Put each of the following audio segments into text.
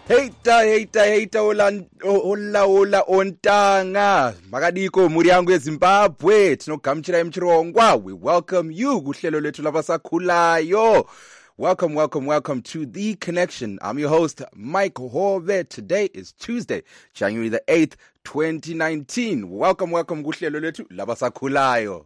Heita ola ontanga makadiko muri yangu yeZimbabwe tinogamuchira emuchirongwa. We welcome you kuhlelo lethu labasakhulayo. Welcome to The Connection. I'm your host, Mike Hove. Today is Tuesday, January the 8th, 2019. Welcome kuhlelo lethu labasakhulayo.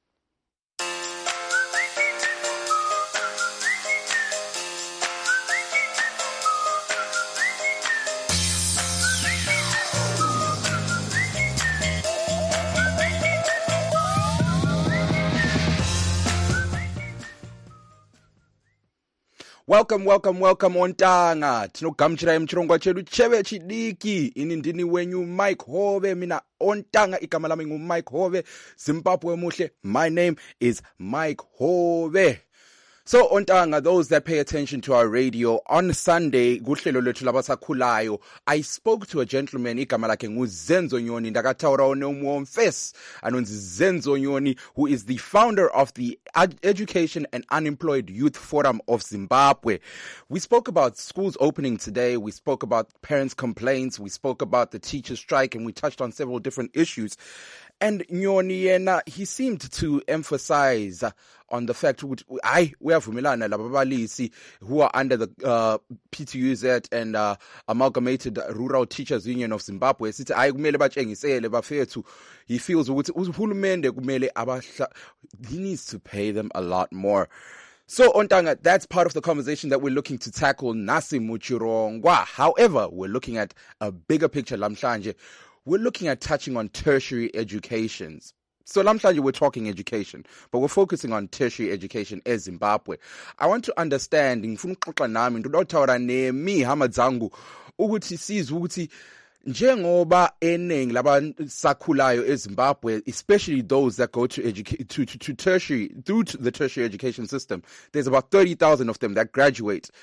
Welcome ontanga. Tinogamuchira emuchirongwa chedu cheve chidiki. Ini ndini wenyu Mike Hove. Mina ontanga igama lami ngu Mike Hove. Zimbabwe muhle. My name is Mike Hove. So ontanga, those that pay attention to our radio, on Sunday, kuhlelo lethu labasakhulayo, I spoke to a gentleman, igama lakhe nguZenzo Nyoni, ndakataura nomuomfes, anonzi Zenzo Nyoni, who is the founder of the Education and Unemployed Youth Forum of Zimbabwe. We spoke about schools opening today, we spoke about parents' complaints, we spoke about the teacher strike, and we touched on several different issues. And Nyoni yena, he seemed to emphasize on the fact that we have Vumelana lababalisi who are under the PTUZ and Amalgamated Rural Teachers Union of Zimbabwe. Sithi kumele batshengisele bafethu. He feels ukuthi uhulumende kumele he needs to pay them a lot more. So, ontanga, that's part of the conversation that we're looking to tackle nasi muchirongwa. However, we're looking at a bigger picture lamhlanje. We're looking at touching on tertiary educations. So lamhlanje we're talking education, but we're focusing on tertiary education as Zimbabwe. I want to understand, ngifuna ukuxoxa nami ndodothaura nemi hamadzangu ukuthi sizwe ukuthi njengoba eningi labasakhulayo eZimbabwe, especially those that go to tertiary through to the tertiary education system, there's about 30,000 of them that graduate.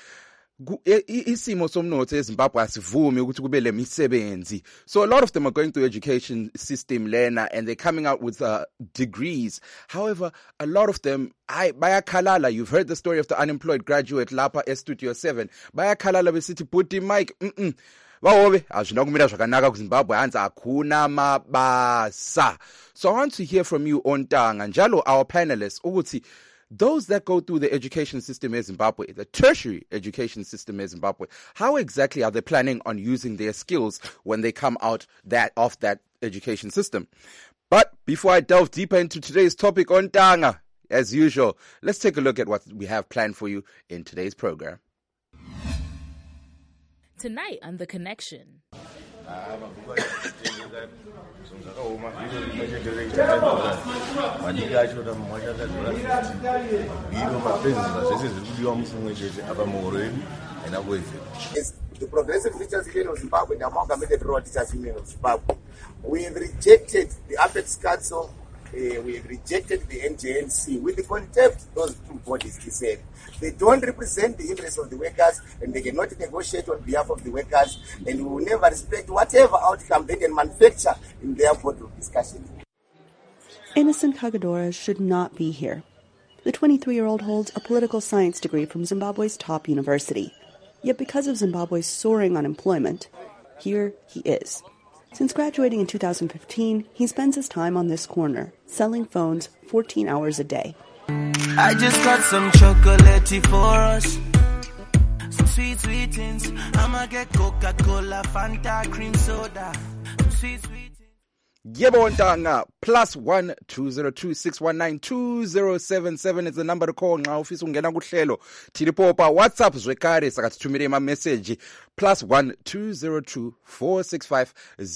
Isimo somnotho eZimbabwe asivumi ukuthi kube le misebenzi. So a lot of them are going through education system learner and they're coming out with degrees. However, a lot of them bayakhalala. You've heard the story of the unemployed graduate lapha eStudio 7. Bayakhalala besithi Bhuti Mike, bahobe azvinokumira zvakanaka kuZimbabwe hanzi akuna mabasa. So I want to hear from you ontanga njalo our panelists ukuthi those that go through the education system in Zimbabwe, the tertiary education system in Zimbabwe, how exactly are they planning on using their skills when they come out of that education system? But before I delve deeper into today's topic ontanga, as usual, let's take a look at what we have planned for you in today's program. Tonight on The Connection. The Progressive Teachers Union of Zimbabwe and the Amalgamated Rural Teachers Union of Zimbabwe. We have rejected the Apex Council, we have rejected the NJNC with the contempt those two bodies deserve. They don't represent the interests of the workers and they cannot negotiate on behalf of the workers, and we will never respect whatever outcome they can manufacture in their boardroom discussion. Innocent Kagadora should not be here. The 23-year-old holds a political science degree from Zimbabwe's top university. Yet because of Zimbabwe's soaring unemployment, here he is. Since graduating in 2015, he spends his time on this corner, selling phones 14 hours a day. I just got some chocolate for us. Some sweet things. I'ma get Coca-Cola, Fanta, cream soda. Some sweet things. Yebo ontanga, +1 202 619 2077 is the number to call nxa ufisa ungena kuhlelo. Tilipopa WhatsApp zwekare sakathumele ama message +1 202 465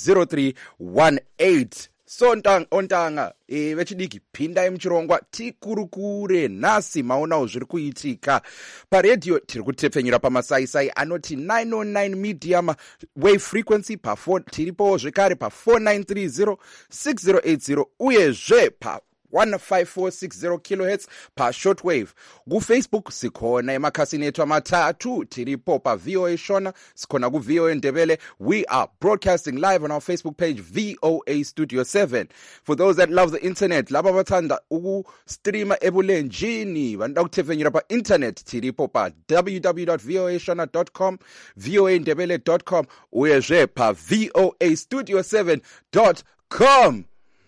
0318. So ontanga vechidiki pinda emuchirongwa tikurukure nasi maonawo zviri kuitika paredhiyo. Tiri kutepfenyura pamasaisai anoti 909 medium wave frequency tiripowo zvekare pa4930 6080 uyezve pa 15460 kilohertz per shortwave. Ku-Facebook sikhona emakhasini ethu amathathu tiripopa VOA Shona, sikhona ku VOA Ndebele. We are broadcasting live on our Facebook page VOA Studio 7. For those that love the internet, laba bathanda uku-streama ebulenjini, banda ukuthefenyira pa internet tiripopa www.voashona.com, voandebele.com, uyezwe pa voastudio7.com.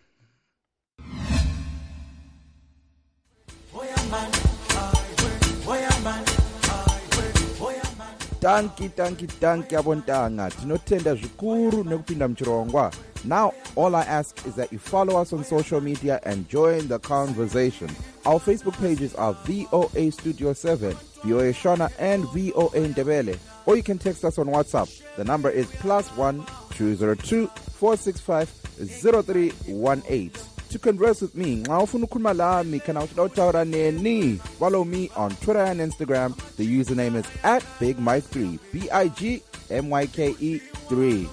Tanki abontanga tinotenda zvikuru nekupinda mchirongwa. Now all I ask is that you follow us on social media and join the conversation. Our Facebook pages are VOA Studio 7, VOA Shona and VOA Ndebele. Or you can text us on WhatsApp. The number is +1 202 465 0318. To converse with me, follow me on Twitter and Instagram. The username is @BigMike3, BIGMYKE3.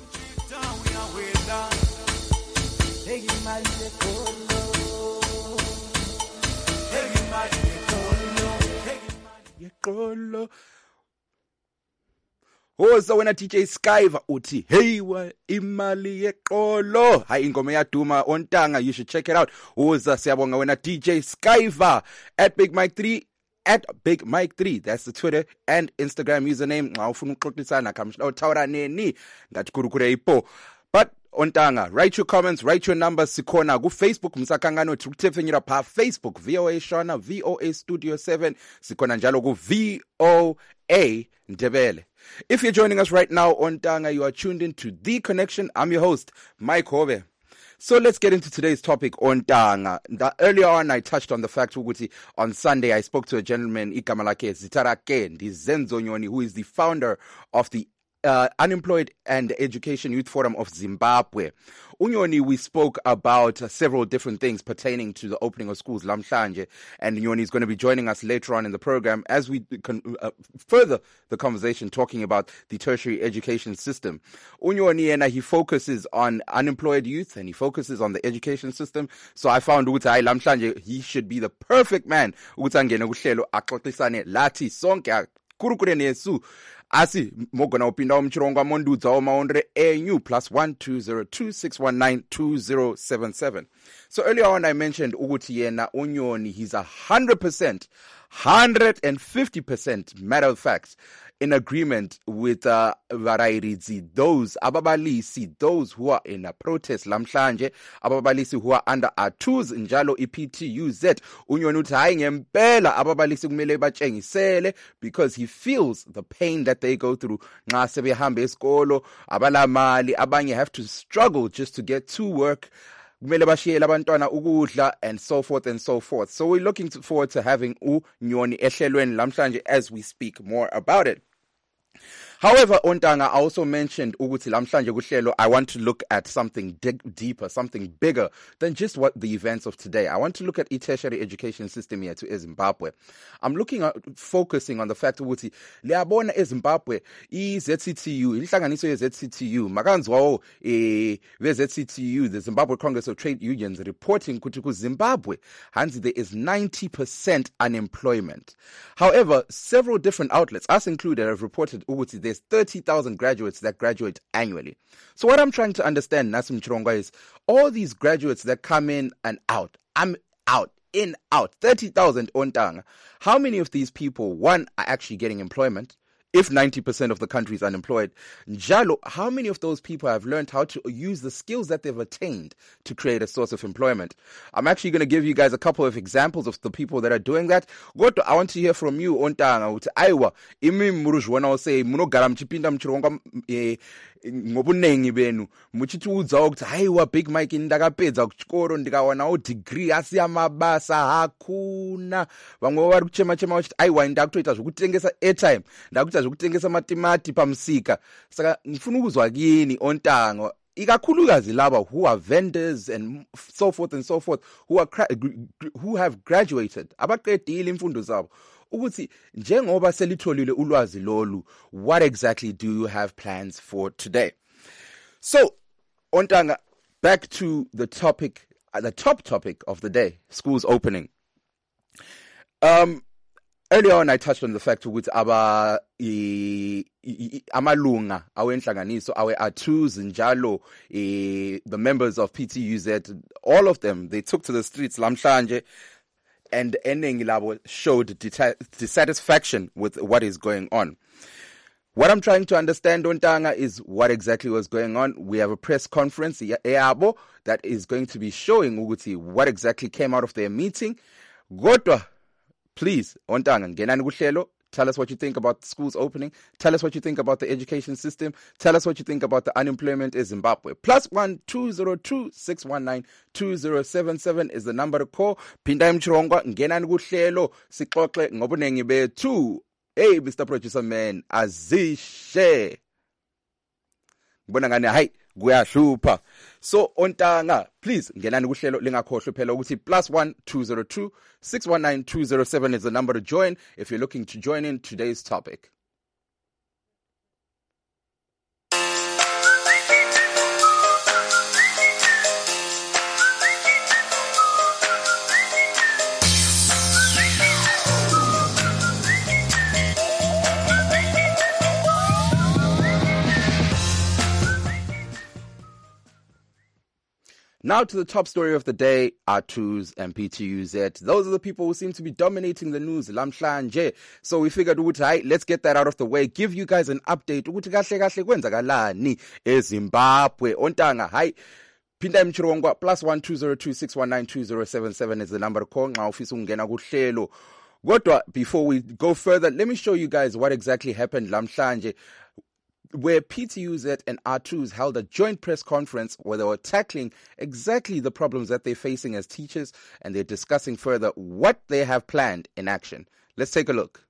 Hoza wena DJ Skyver uthi hey wa imali yeqolo. Hayi ingoma yaduma ontanga, you should check it out. Hoza siyabonga wena DJ Skyver @BigMike3, @BigMike3. That's the Twitter and Instagram username. Nxa ufuna ukuxoxisana kamhla uthawura neni ngathi kurukure ipo. But ontanga, write your comments, write your numbers. Sikhona ku Facebook msakangano ukuthefenyira pa Facebook VOA Shona, VOA Studio 7. Sikhona njalo ku VOA Ndebele. If you're joining us right now on Tanga, you are tuned in to The Connection. I'm your host, Mike Hove. So let's get into today's topic on Tanga. Earlier on, I touched on the fact that on Sunday, I spoke to a gentleman, Ikamalake Zitarake Zenzo Nyoni, who is the founder of the Unemployed and Education Youth Forum of Zimbabwe. Unyoni, we spoke about several different things pertaining to the opening of schools lamhlanje, and Unyoni is going to be joining us later on in the program as we further the conversation talking about the tertiary education system. Unyoni, and he focuses on unemployed youth and he focuses on the education system. So I found ukuthi lamhlanje he should be the perfect man ukuthi angene kuhlelo axoxisane lathi sonke kurukure nesu. Asi mogona upinda umchirongwa mondudza omaondre enyu +1 202 619 2077. So earlier on I mentioned ukuthi yena Unyoni, he's 150% matter of fact in agreement with Varairidzi, those ababalisi, those who are in a protest lamhlanje, ababalisi who are under R2s njalo EPTUZ. Unyoni uthi hayi ngempela ababalisi kumele batshengisele, because he feels the pain that they go through nxa sebehamba esikolo, abalamali, abanye have to struggle just to get to work, kumele bashiyele abantwana ukudla, and so forth and so forth. So we're looking forward to having Unyoni ehlelweni lamhlanje as we speak more about it. However, Ontanga, I also mentioned ukuthi lamhlanje kuhlelo, I want to look at something deeper, something bigger than just what the events of today. I want to look at the tertiary education system here to Zimbabwe. I'm looking at focusing on the fact ukuthi liyabona eZimbabwe iZCTU, inhlanganiso yeZCTU, makanzwawo weZCTU, the Zimbabwe Congress of Trade Unions, reporting ukuthi kuZimbabwe hansi there is 90% unemployment. However, several different outlets, us included, have reported ukuthi there's 30,000 graduates that graduate annually. So what I'm trying to understand, Nasim Chirongwa, is all these graduates that come in and out, in, out, 30,000 Ontanga. How many of these people, one, are actually getting employment? If 90% of the country is unemployed, Njalo, how many of those people have learned how to use the skills that they've attained to create a source of employment? I'm actually going to give you guys a couple of examples of the people that are doing that. Goto, I want to hear from you, Ontanga, uthi aiwa, imi murujwana ose, munogara mchipinda mchironga ngobunengi benu, muchituudza ukuthi aiwa Big Mike ndakapedza kuchikoro ndikawana degree asi amabasa hakuna. Vamwe vari kuchema vachiti aiwa ndakutoita zvokutengesa airtime, ndakuita zvokutengesa matimati pamusika. Saka ndifuna ukuzwa kini Ontanga, ikakhulukazi laba who are vendors and so forth, who have graduated, abaqedile imfundo zabo, ukuthi njengoba selitholile ulwazi lolu, what exactly do you have plans for today? So Ontanga, back to the topic the top topic of the day, schools opening. Earlier on, I touched on the fact that amalunga awenhlanganiso awe athus njalo the members of PTUZ, all of them, they took to the streets lamhlanje, and eningi labo showed dissatisfaction with what is going on. What I'm trying to understand, Ontanga, is what exactly was going on. We have a press conference that is going to be showing ukuthi what exactly came out of their meeting. Godwa, please, Ontanga, ngenani kuhlelo. Tell us what you think about schools opening. Tell us what you think about the education system. Tell us what you think about the unemployment in Zimbabwe. +1 202 619 2077 is the number to call. Pinda Mchirongwa, ngenani kuhlelo. Sixoxe ngobunengi bethu. Hey, Mr. Producer Man, azishe. Ngibona ngani hayi kuyahlupa. So Ontanga, please ngenani kuhlelo lingakhohlwe phela ukuthi +1 202 619 2077 is the number to join if you're looking to join in today's topic. Now to the top story of the day, Athus and PTUZ. Those are the people who seem to be dominating the news, lamhlanje. So we figured, let's get that out of the way, give you guys an update. Kahle kwenzakalani eZimbabwe. Ontanga, hi. Pinda Mchirongwa, +1 202 619 2077 is the number to call. Nxa ufisa ukungena kuhlelo. Kodwa, before we go further, let me show you guys what exactly happened lamhlanje, where PTUZ and Athus held a joint press conference where they were tackling exactly the problems that they're facing as teachers, and they're discussing further what they have planned in action. Let's take a look.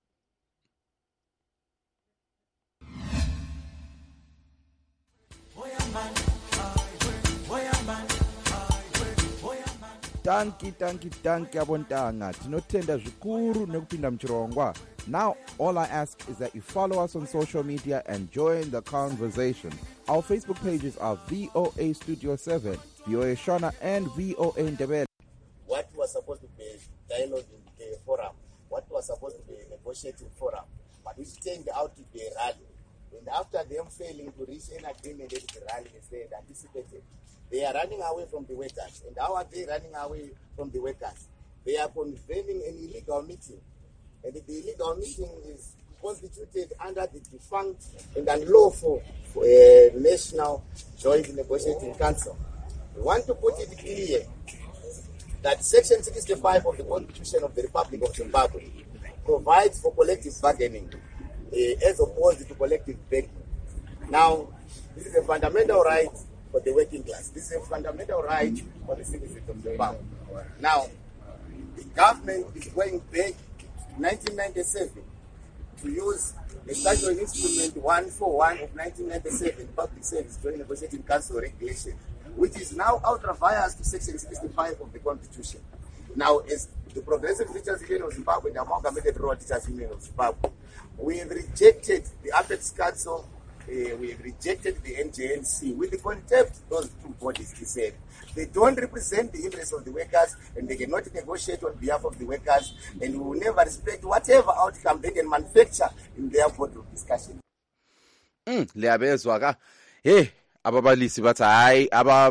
Tanki abontanga tinotenda zvikuru nekupinda Mchirongwa. Now, all I ask is that you follow us on social media and join the conversation. Our Facebook pages are VOA Studio 7, VOA Shona, and VOA Ndebele. What was supposed to be dialogue in the forum, what was supposed to be a negotiating forum, but it turned out to be a rally. And after them failing to reach an agreement at the rally, as they had anticipated, they are running away from the workers. And how are they running away from the workers? They are convening an illegal meeting. And the illegal meeting is constituted under the defunct and unlawful National Joint Negotiating Council. We want to put it clear that Section 65 of the Constitution of the Republic of Zimbabwe provides for collective bargaining as opposed to collective begging. Now, this is a fundamental right for the working class. This is a fundamental right for the citizens of Zimbabwe. Now, the government is going back 1997 to use the statutory instrument 141 of 1997 Public Service Joint Negotiating Council regulation, which is now ultra vires to Section 65 of the Constitution. Now, as the Progressive Teachers Union of Zimbabwe and the Amalgamated Rural Teachers Union of Zimbabwe, we have rejected the Apex Council, we have rejected the NJNC with the contempt those two bodies said. They don't represent the interests of the workers, and they cannot negotiate on behalf of the workers, and we will never respect whatever outcome they can manufacture in their boardroom discussion. Liyabezwa ka. Ababalisi bathi hayi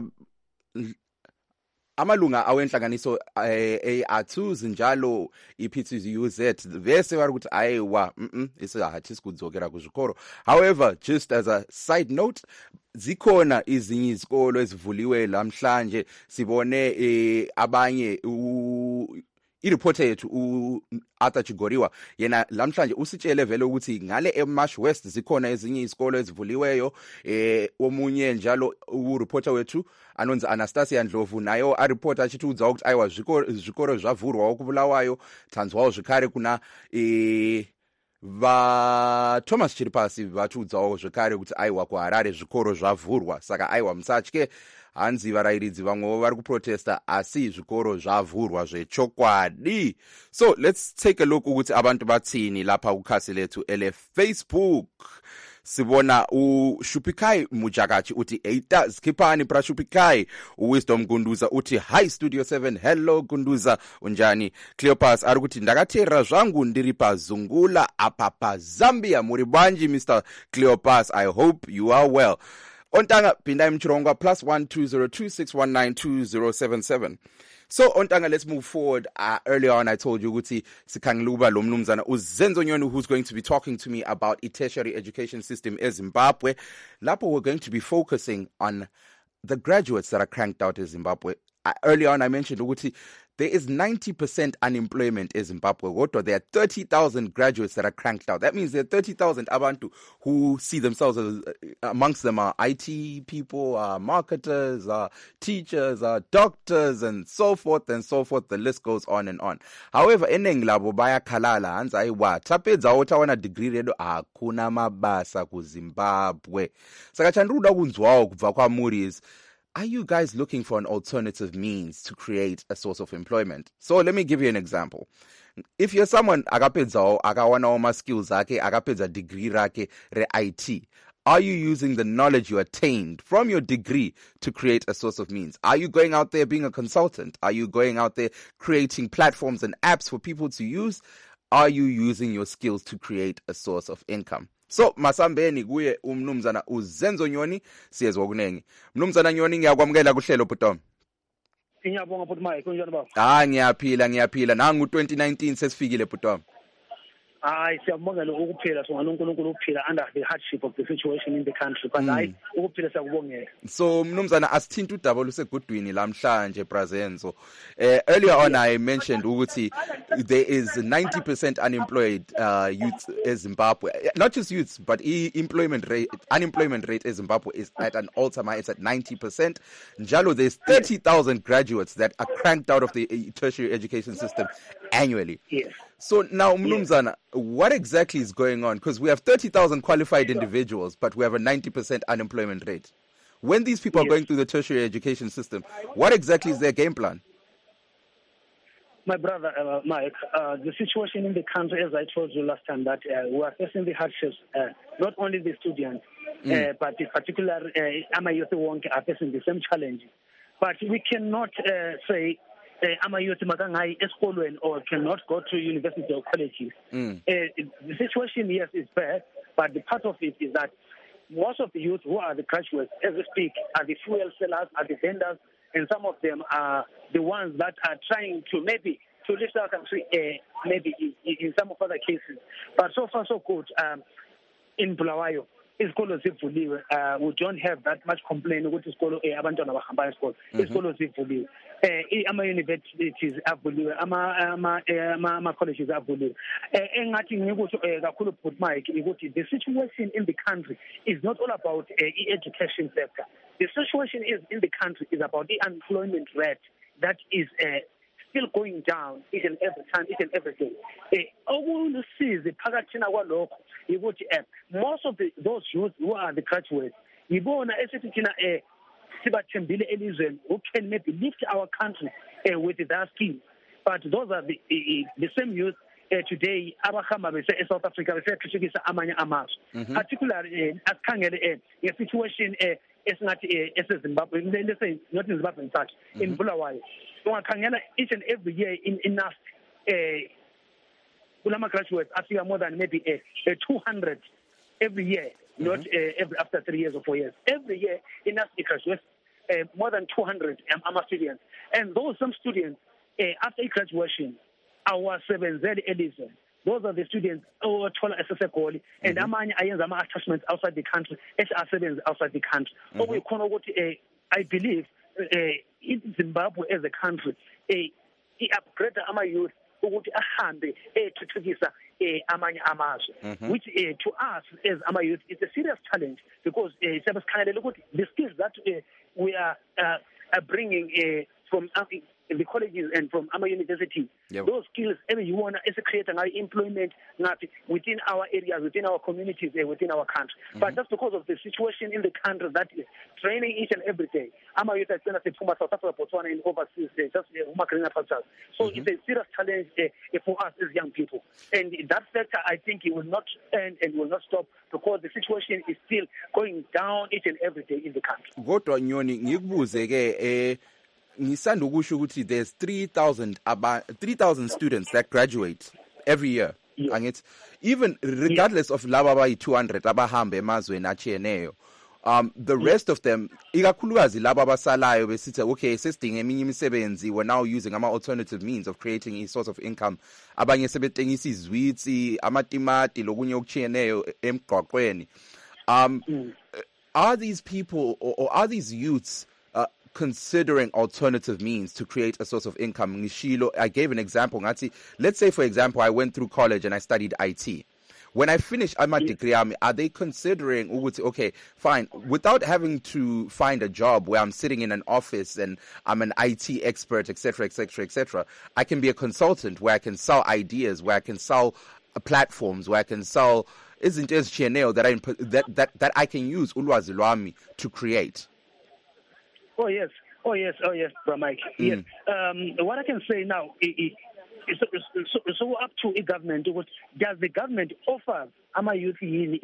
amalunga awenhlanganiso Athus njalo iPTUZ bese bari ukuthi ayiwa isihathi sikudzokera kuzvikoro. However, just as a side note, zikhona izinyi izikolo ezivuliwe lamhlanje, sibone abanye ireporter yethu Arthur Chigoriwa yena lamhlanje usitshele vele ukuthi ngale eMarsh West zikhona ezinye izikolo ezivuliweyo. Omunye njalo ureporter wethu anonza Anastasia Ndlovu nayo a reporter achithi udza ukuthi ayiwa zvikoro zvavhurwa okubulawayo tanzwawo zvikare kuna va Thomas Chiripasi vatudzawo zvekare kuti aiwa kuHarare zvikoro zvavhurwa, saka aiwa musatye hanzi varairidzi vamwewo vari kuprotesta asi zvikoro zvavhurwa zvechokwadi. So let's take a look ukuthi abantu bathini lapha kukhasi lethu ele Facebook. sibona uShupikai Mujakachi uthi eita skiphani pra Shupikai, uWisdom Gunduza uthi hi Studio 7, hello Gunduza unjani. Cleopas ari kuti ndakatera zvangu ndiri pazungula apa paZambia, muri bwanji Mr. Cleopas, I hope you are well. Ontanga pindai mchirongwa +12026192077. So Ontanga, let's move forward. Earlier on I told you ukuthi sikhangiluba lo mnumzana uZenzo Nyoni, who's going to be talking to me about a tertiary education system in Zimbabwe. Lapho we're going to be focusing on the graduates that are cranked out in Zimbabwe. Earlier on I mentioned ukuthi there is 90% unemployment in Zimbabwe. There are 30,000 graduates that are cranked out. That means there are 30,000 abantu who see themselves as, amongst them are IT people, marketers, teachers, doctors, and so forth and so forth. The list goes on and on. However, eneng labo bayakhalala hanza ayiwa tapedza utawana degree redo hakuna mabasa ku Zimbabwe. Saka chanduda kunzwawo kubva kwamuri is, are you guys looking for an alternative means to create a source of employment? So let me give you an example. If you're someone akapedza akawana ma skills ake, akapedza degree rake re IT, are you using the knowledge you attained from your degree to create a source of means? Are you going out there being a consultant? Are you going out there creating platforms and apps for people to use? Are you using your skills to create a source of income? So masambeni kuye umnumzana uZenzo Nyoni, siyezwa kunengi. Mnumzana Nyoni, ngiyakwamukela kuhlelo bhutom. Ngiyabonga futhi Mike, kunjani baba? Ngiyaphila. Nangu 2019 sesifikile bhutom. Hayi siyabongela ukuphila so ngalonkulunkulu ukuphila under the hardship of the situation in the country, but hayi ukuphila siyakubongela. So mnumzana asithinta udaba lusegudwini lamhlanje Brazenzo. Earlier on I mentioned ukuthi there is 90% unemployed youth in Zimbabwe. Not just youths, but unemployment rate in Zimbabwe is at an all-time high. It's at 90%. Njalo, there's 30,000 graduates that are cranked out of the tertiary education system annually. Yes. So now, Mnumzana, what exactly is going on? Because we have 30,000 qualified individuals, but we have a 90% unemployment rate. When these people are going through the tertiary education system, what exactly is their game plan? My brother, Mike, the situation in the country, as I told you last time, that we are facing the hardships, not only the students, but in particular, Ama-youth are facing the same challenge. But we cannot say, Ama-youth makangai eskolweni or cannot go to university or colleges. The situation, yes, is bad, but the part of it is that most of the youth who are the graduates, as we speak, are the fuel sellers, are the vendors, and some of them are the ones that are trying to maybe to lift our country, maybe in some of other cases. But so far so good. In Bulawayo, isikolo zivuliwe. We don't have that much complaint ukuthi isikolo abantwana bahamba esikolo. Isikolo zivuliwe. Ama-universities avuliwe, ama-colleges avuliwe. Engathi ngikuthi kakhulu but Mike ukuthi the situation in the country is not all about education sector. The situation is in the country is about the unemployment rate that is still going down each and every time, each and every day. Okulusizi phakathina kwalokho ukuthi most of those youth who are the graduates yibona esithi thina sibathembile elizweni who can maybe lift our country with their skills. But those are the same youth today abahamba bese eSouth Africa besethukisa amanye amazwe. Particularly asikhangele situation esingathi eseZimbabwe, let's say not in Zimbabwe in fact, in Bulawayo. Ungakhangela each and every year in NAST ulama graduates afika more than maybe 200 every year, not every after 3 years or 4 years. Every year in NAST graduates more than 200 students, and those some students after graduation our 7 Z Edison. Those are the students who are SSA and amanye ayenza ama-attachments outside the country, SR7s outside the country. I believe in Zimbabwe as a country, i-upgrade ama-youth ukuthi ahambe ethuthukisa amanye amazwe, which to us as ama-youth is a serious challenge because the skills that we are bringing from the colleges and from our university, those skills, you want to create an employment within our areas, within our communities, and within our country. But just because of the situation in the country that is training each and every day, our youth are going to say, South Africa, Botswana, and overseas, just so it's a serious challenge for us as young people. And that factor, I think, it will not end and will not stop because the situation is still going down each and every day in the country. Kodwa Nyoni ngikubuze ke ngisanda ukusho ukuthi there's 3,000 students that graduate every year. Angithi even regardless of laba abayi 200 abahamba emazweni achiyeneyo, the rest of them, ikakhulukazi laba abasalayo besithi okay sesidinga eminye imisebenzi, we're now using ama alternative means of creating a source of income. Abanye sebetengisa izwitsi, amatimati lokunye okuchiyeneyo emgqaqweni. Are these people or are these youths considering alternative means to create a source of income? Ngishilo, I gave an example. Let's say, for example, I went through college and I studied IT. When I finish my degree, are they considering, okay, fine, without having to find a job where I'm sitting in an office and I'm an IT expert, etc., etc., etc., I can be a consultant where I can sell ideas, where I can sell platforms, where I can sell isn't just channel that I can use ulwazi lwami to create. Oh yes, Bro Mike. Yes. What I can say now is so up to a government. Does the government offer our youth imali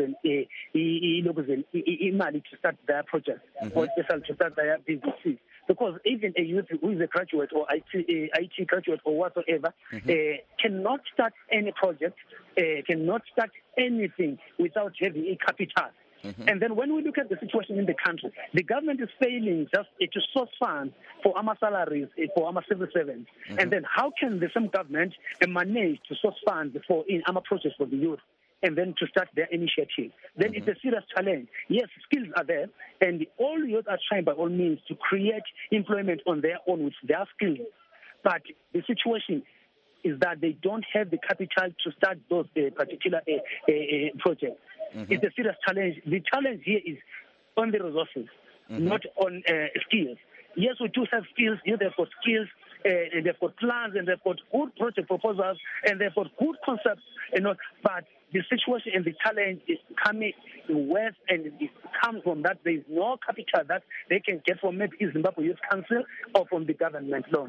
to start their projects or to start their businesses? Because even a youth who is a graduate or IT graduate or whatsoever cannot start any project, cannot start anything without having a capital. And then when we look at the situation in the country, the government is failing just to source funds for our salaries, for our civil servants. And then how can the same government manage to source funds for our projects for the youth and then to start their initiative? Then it's a serious challenge. Yes, skills are there, and all youth are trying by all means to create employment on their own with their skills. But the situation is that they don't have the capital to start those particular projects. It's a serious challenge. The challenge here is on the resources, not on skills. Yes, we do have skills. They've got skills, and they've got plans, and they've got good project proposals, and they've got good concepts. But the situation and the challenge is coming worse, and it comes from that there is no capital that they can get from maybe Zimbabwe Youth Council or from the government loan.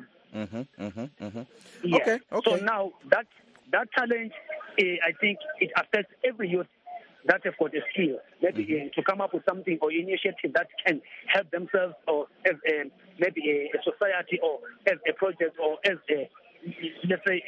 Yeah. Okay. So now that challenge, I think it affects every youth that have got a skill, maybe to come up with something or initiative that can help themselves or as maybe a society or as a project or as a, let's say,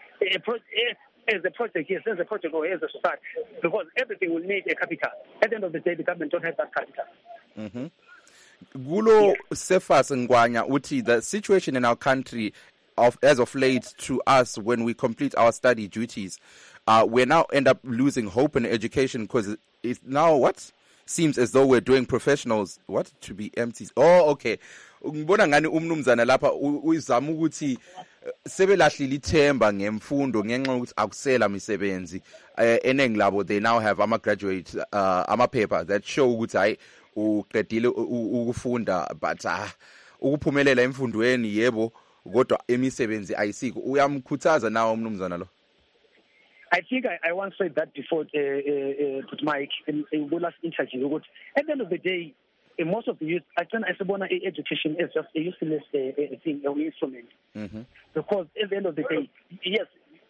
as a project, yes, as a project or as a society, because everything will need a capital. At the end of the day, the government don't have that capital. Gulo Cephas Ngwanya uthi, the situation in our country as of late to us when we complete our study duties, we now end up losing hope in education because it now seems as though we're doing professionals to be MTs. Oh, okay. Ngibona ngani umnumzana lapha uzama ukuthi sebelahlile ithemba ngemfundo ngenxa ukuthi akusela imisebenzi enengi labo. They now have ama-graduate ama-paper that show ukuthi hayi uqedile ukufunda but ukuphumelela emfundweni yebo kodwa emisebenzi ayisikho. Uyamkhuthaza nawe umnumzana lo? I think I once said that before, Mike, in the last interview. At the end of the day, most of the youth, I say, education is just a useless thing, an instrument. Because at the end of the day, yes,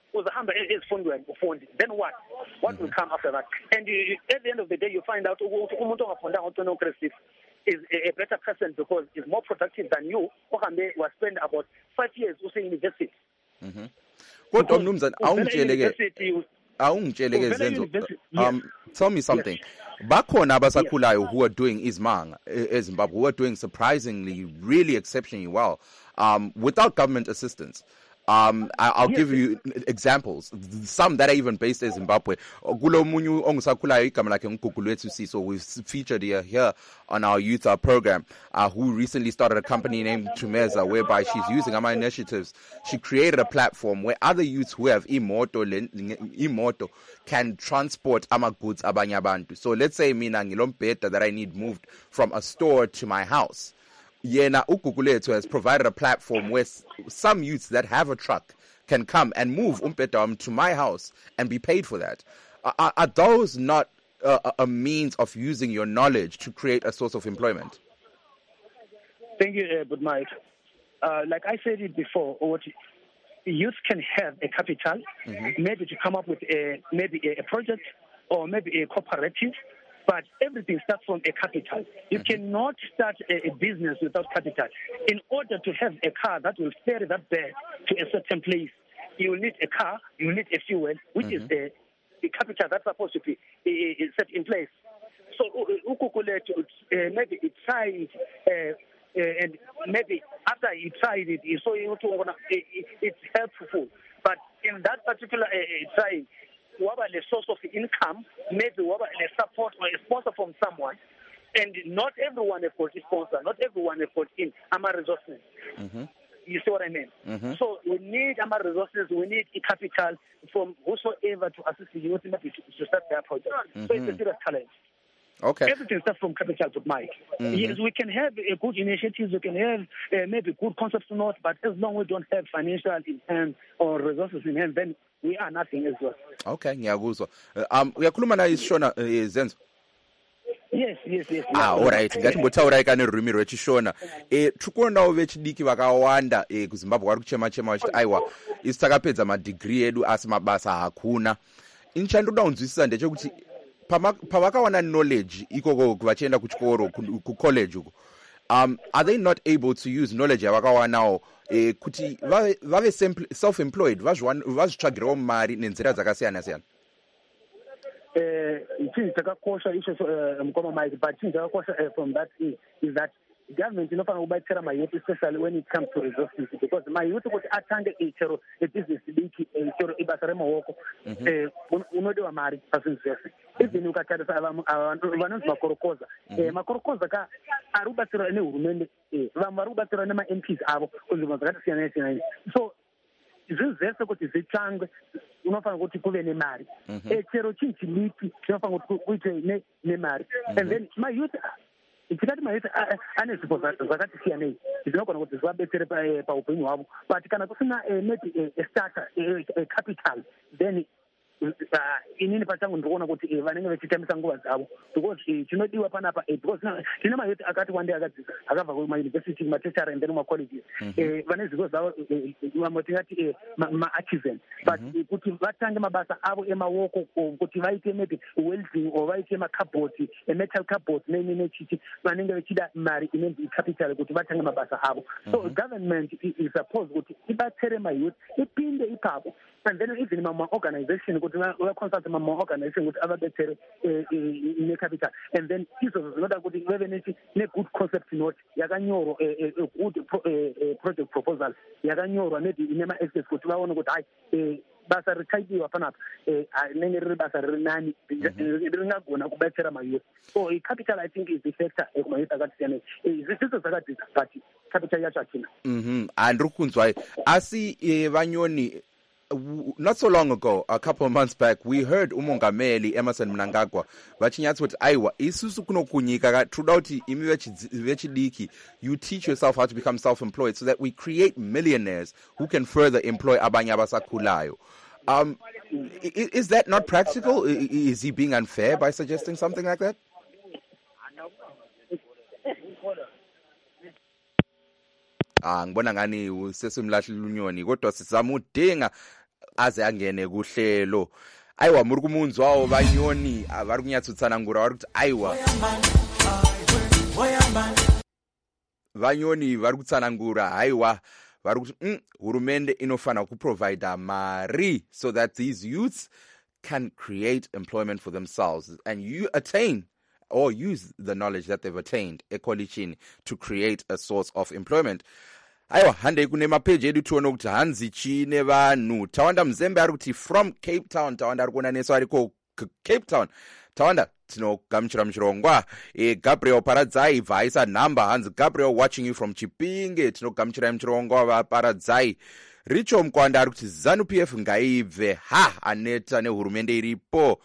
then what? What will come after that? And at the end of the day, you find out is a better person because he's more productive than you. Okambe was spend about 5 years in university. Kodwa mnumzana awungitsheleke Zenzo, tell me something. Bakhona abasakhulayo who are doing izimanga eZimbabwe, who are doing surprisingly really exceptionally well without government assistance. I'll give you examples. Some that are even based in Zimbabwe. Gulo munyu ongusakhulayo igama lakhe nguGugulwethu Siso. We've featured here on our youth program, who recently started a company named Tumeza, whereby she's using our initiatives. She created a platform where other youths who have imoto can transport ama goods abanye abantu. So let's say mina ngilombheda that I need moved from a store to my house. Yena uGugulethu has provided a platform where some youths that have a truck can come and move umbheda to my house and be paid for that. Are those not a means of using your knowledge to create a source of employment? Thank you, but Mike. Like I said it before, what youth can have a capital, maybe to come up with maybe a project or maybe a cooperative, but everything starts from a capital. You cannot start a business without capital. In order to have a car that will ferry that bag to a certain place, you will need a car, you will need a fuel, which is the capital that's supposed to be set in place. So uKukulethu maybe it tried, and maybe after he tried it, he saw it's helpful. But in that particular trying, waba the source of income, maybe waba the support or a sponsor from someone, and not everyone has got a sponsor, not everyone has got in AMA resources. You see what I mean? So we need AMA resources, we need capital from whosoever to assist the youth to start their project. So it's a serious challenge. Okay. Everything starts from capital, to Mike. Yes, we can have good initiatives, we can have maybe good concepts or not, but as long as we don't have financial in hand or resources in hand, then we are nothing as well. Okay, ngiyakuzwa. Uyakhuluma naye Shona Zenzo? Yes. Alright, ngathi mbotaura ikane rurimi rwechishona. Tikuonawo vechidiki vakawanda kuZimbabwe vari kuchema vachiti aiwa isi takapedza madegree edu asi mabasa hakuna. Inchandoda kunzwisisa ndechekuti pavakawana knowledge ikoko vachienda kuchikoro kucollege uko, are they not able to use knowledge yavakawanawo kuti vave self-employed, vazvitsvagirawo mari nenzira dzakasiyana siyana? Chinhu chakakosha icho mukoma Mike, but chinhu chakakosha from that is that government inofanira kubatsira mayouth, especially when it comes to resources, because mayouth kuti atange chero business diki chero ibasa remaoko unodiwa mari pazvinhu zvese. Even ukatarisa vanonzi makorokoza, makorokoza ari kubatsirwa nehurumende, vamwe vari kubatsirwa nema-MPs avo kunzvimbo dzakasiyana siyana. So zvinhu zvese kuti zvitsvangwe unofanira kuti kuve nemari, chero chinhu chidiki chinofanira kuti kuite nemari. And then mayouth, tikati mayouth ane zvipo zvakati siyanei zvinogona kuti zvivabetsere paupenyu hwavo, but kana kusina maybe a starter, a capital, then inini pachangu ndikuona kuti vanenge vachitambisa nguva dzavo, because chinodiwa panapa, because tine mayouth akati wandei akadzidza akabva kumayunivhesiti, matechara and then macolleges, vane zvipo zvavo vamwe tingati ma-artisan, but kuti vatange mabasa avo emaoko, kuti vaite maybe welding or vaite makabhoti, metal cupboard nechichi, vanenge vachida mari inonzi capital kuti vatange mabasa avo. So government is supposed kuti ibatsire mayouth, ipinde ipapo, and then even ma-organization kuti va-consult ma-organization kuti avabetsere ne-capital, and then izvo zvinoda kuti veve ne-good concept note yakanyorwa, good project proposal yakanyorwa maybe inema-access kuti vaone kuti hayi basa richaidiwa panapa rinenge riri basa riri nani ringagona kubatsira mayouth. So capital I think is the factor kumayouth akati siyana, zvidzidzo zvakadzidza but capital yacho hatina. Handiri kunzwa asi Vanyoni, not so long ago, a couple of months back, we heard umongameli Emmerson Mnangagwa vachinyatsa kuti aiwa isusu kuno kunyika toda kuti imi vechidiki you teach yourself how to become self-employed so that we create millionaires who can further employ abanye abasakhulayo. Is that not practical? Is he being unfair by suggesting something like that? Ngibona ngani usesimlahlile unyoni, kodwa sizamudinga aze angene kuhlelo. Aiwa muri kumunzwawo Vanyoni vari kunyatsotsanangura vari kuti aiwa Vanyoni vari kutsanangura aiwa vari kuti hurumende inofanira kuprovide mari so that these youths can create employment for themselves and you attain or use the knowledge that they've attained ekolishini to create a source of employment. Aiwa handei kune mapage edu tione kuti hanzi chine vanhu. Tawanda Mzembe ari kuti from Cape Town, Tawanda ari kuona nesu ariko Cape Town. Tawanda tinogamuchira muchirongwa. Gabriel Paradzai vaisa nhamba hanzi Gabriel watching you from Chipinge, tinogamuchira muchirongwa vaparadzai. Richo Mkwanda ari kuti ZANU PF ngaibve aneta nehurumende iripo.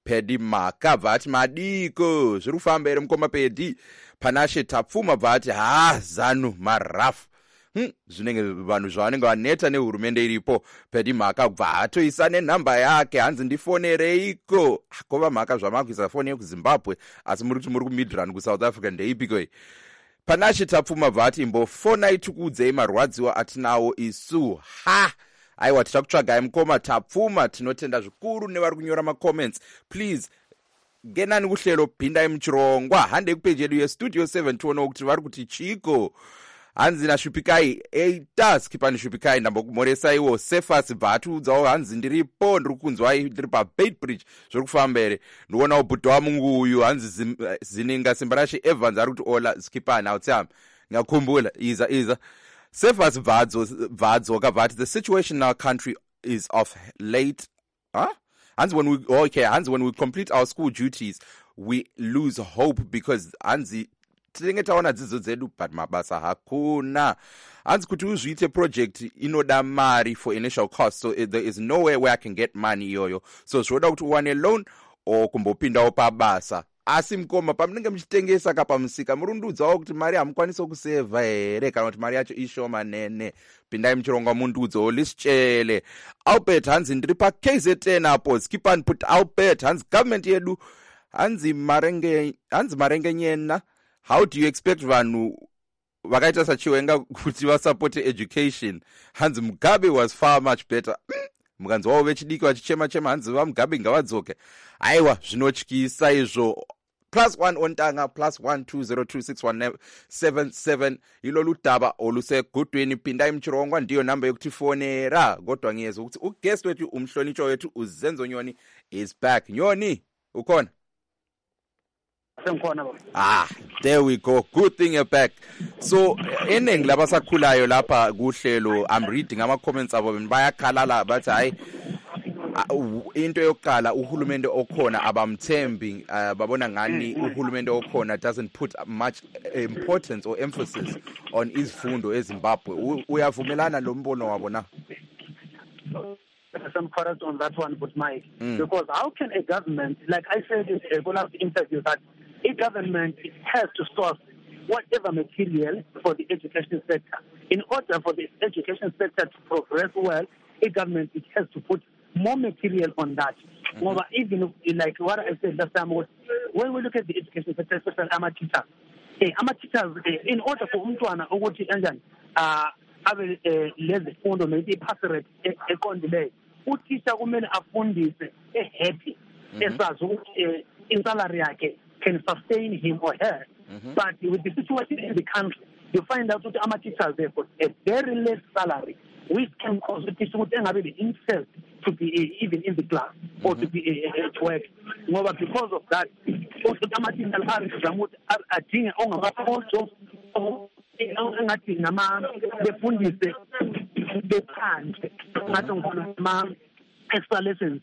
Pedi Maka vati madiko zviri kufamba ere mukoma Pedi. Panashe Tapfuma vati ZANU marafu. Zvinenge vanhu zvavanenge vaneta nehurumende iripo. Pedi Maka kubva hatoisa nenhamba yake hanzi ndifonereiko. Kova Maka zvamakuisa foni yekuZimbabwe asi muri kuti muri kuMidrand kuSouth Africa ndeipiko. Panashe Tapfuma vati imbofonai tikuudzei marwadziwo atinawo isu. Aiwa tichakutsvagai mukoma Tapfuma, tinotenda zvikuru nevari kunyora macomments. Please genani kuhlelo phindai muchirongwa handei kupeji yedu yestudio 7 tionewo kuti vari kuti chiko. Hanzi naShupikai 8 skipani Shupikai ndambokumoresaiwo Cephas bvatiudzawo hanzi ndiripo ndiri kunzwai ndiri paBaitbridge zviri kufamba ere. Ndionawo bhudha wamungu uyu hanzi Zininga Simbarashe Evans ari kuti ola skipani autsam ngakhumbula iza Cephas Vadzo kabvati the situation in our country is of late hanzi when we complete our school duties we lose hope because hanzi tinenge taona dzidzo dzedu but mabasa hakuna. Hanzi kuti uzviite project inoda mari for initial cost, so there is nowhere where I can get money iyoyo, so zvoda kuti uwane loan or kumbopindawo pabasa. Asi mukoma pamunenge muchitengesa kapamusika murundudzawo kuti mari hamukwanisa kuseva here kana kuti mari yacho ishoma nene. Pindai muchirongwa mundudzawo lisichele. Albert hanzi ndiri paKZN apo skipani put Albert hanzi government yedu hanzi marenge nyena. How do you expect vanhu vakaita sachiwenga kuti vasupport education? Hanzi Mugabe was far much better. Mukanzwawo vechidiki vachichema hanzi vaMugabe ngavadzoke. Aiwa zvinotyisa izvo. +1 ontanga +1 20261777 ilo ludaba olusekudweni. Pindai muchirongwa ndiyo namba yekutifonera. Kodwa ngiyezo ukuthi uguest wethu umhlonitsho wethu uZenzo Nyoni is back. Nyoni ukhona? There we go. Good thing you're back. So eningi labasakhulayo lapha kuhlelo I'm reading ama comments abo bayakhalala bathi hayi into yokuqala uhulumende okhona abamthembi, babona ngani uhulumende okhona doesn't put much importance or emphasis on izifundo eZimbabwe. Uyavumelana lo mbono wabo na? Some correct on that one, but Mike, because how can a government, like I said in the last interview, that a government has to source whatever material for the education sector. In order for the education sector to progress well, a government it has to put more material on that. Even like what I said last time was, when we look at the education sector, especially teachers, in order for umntwana ukuthi enjani abe lezifundo maybe pass rate eqondileyo, uthisha kumele afundise happy esazi ukuthi salary yakhe can sustain him or her. But with the situation in the country, you find out that our teachers have got a very less salary, which can cause the teacher to have the interest to be even in the class or to be at work. Because of that, our teachers are doing extra lessons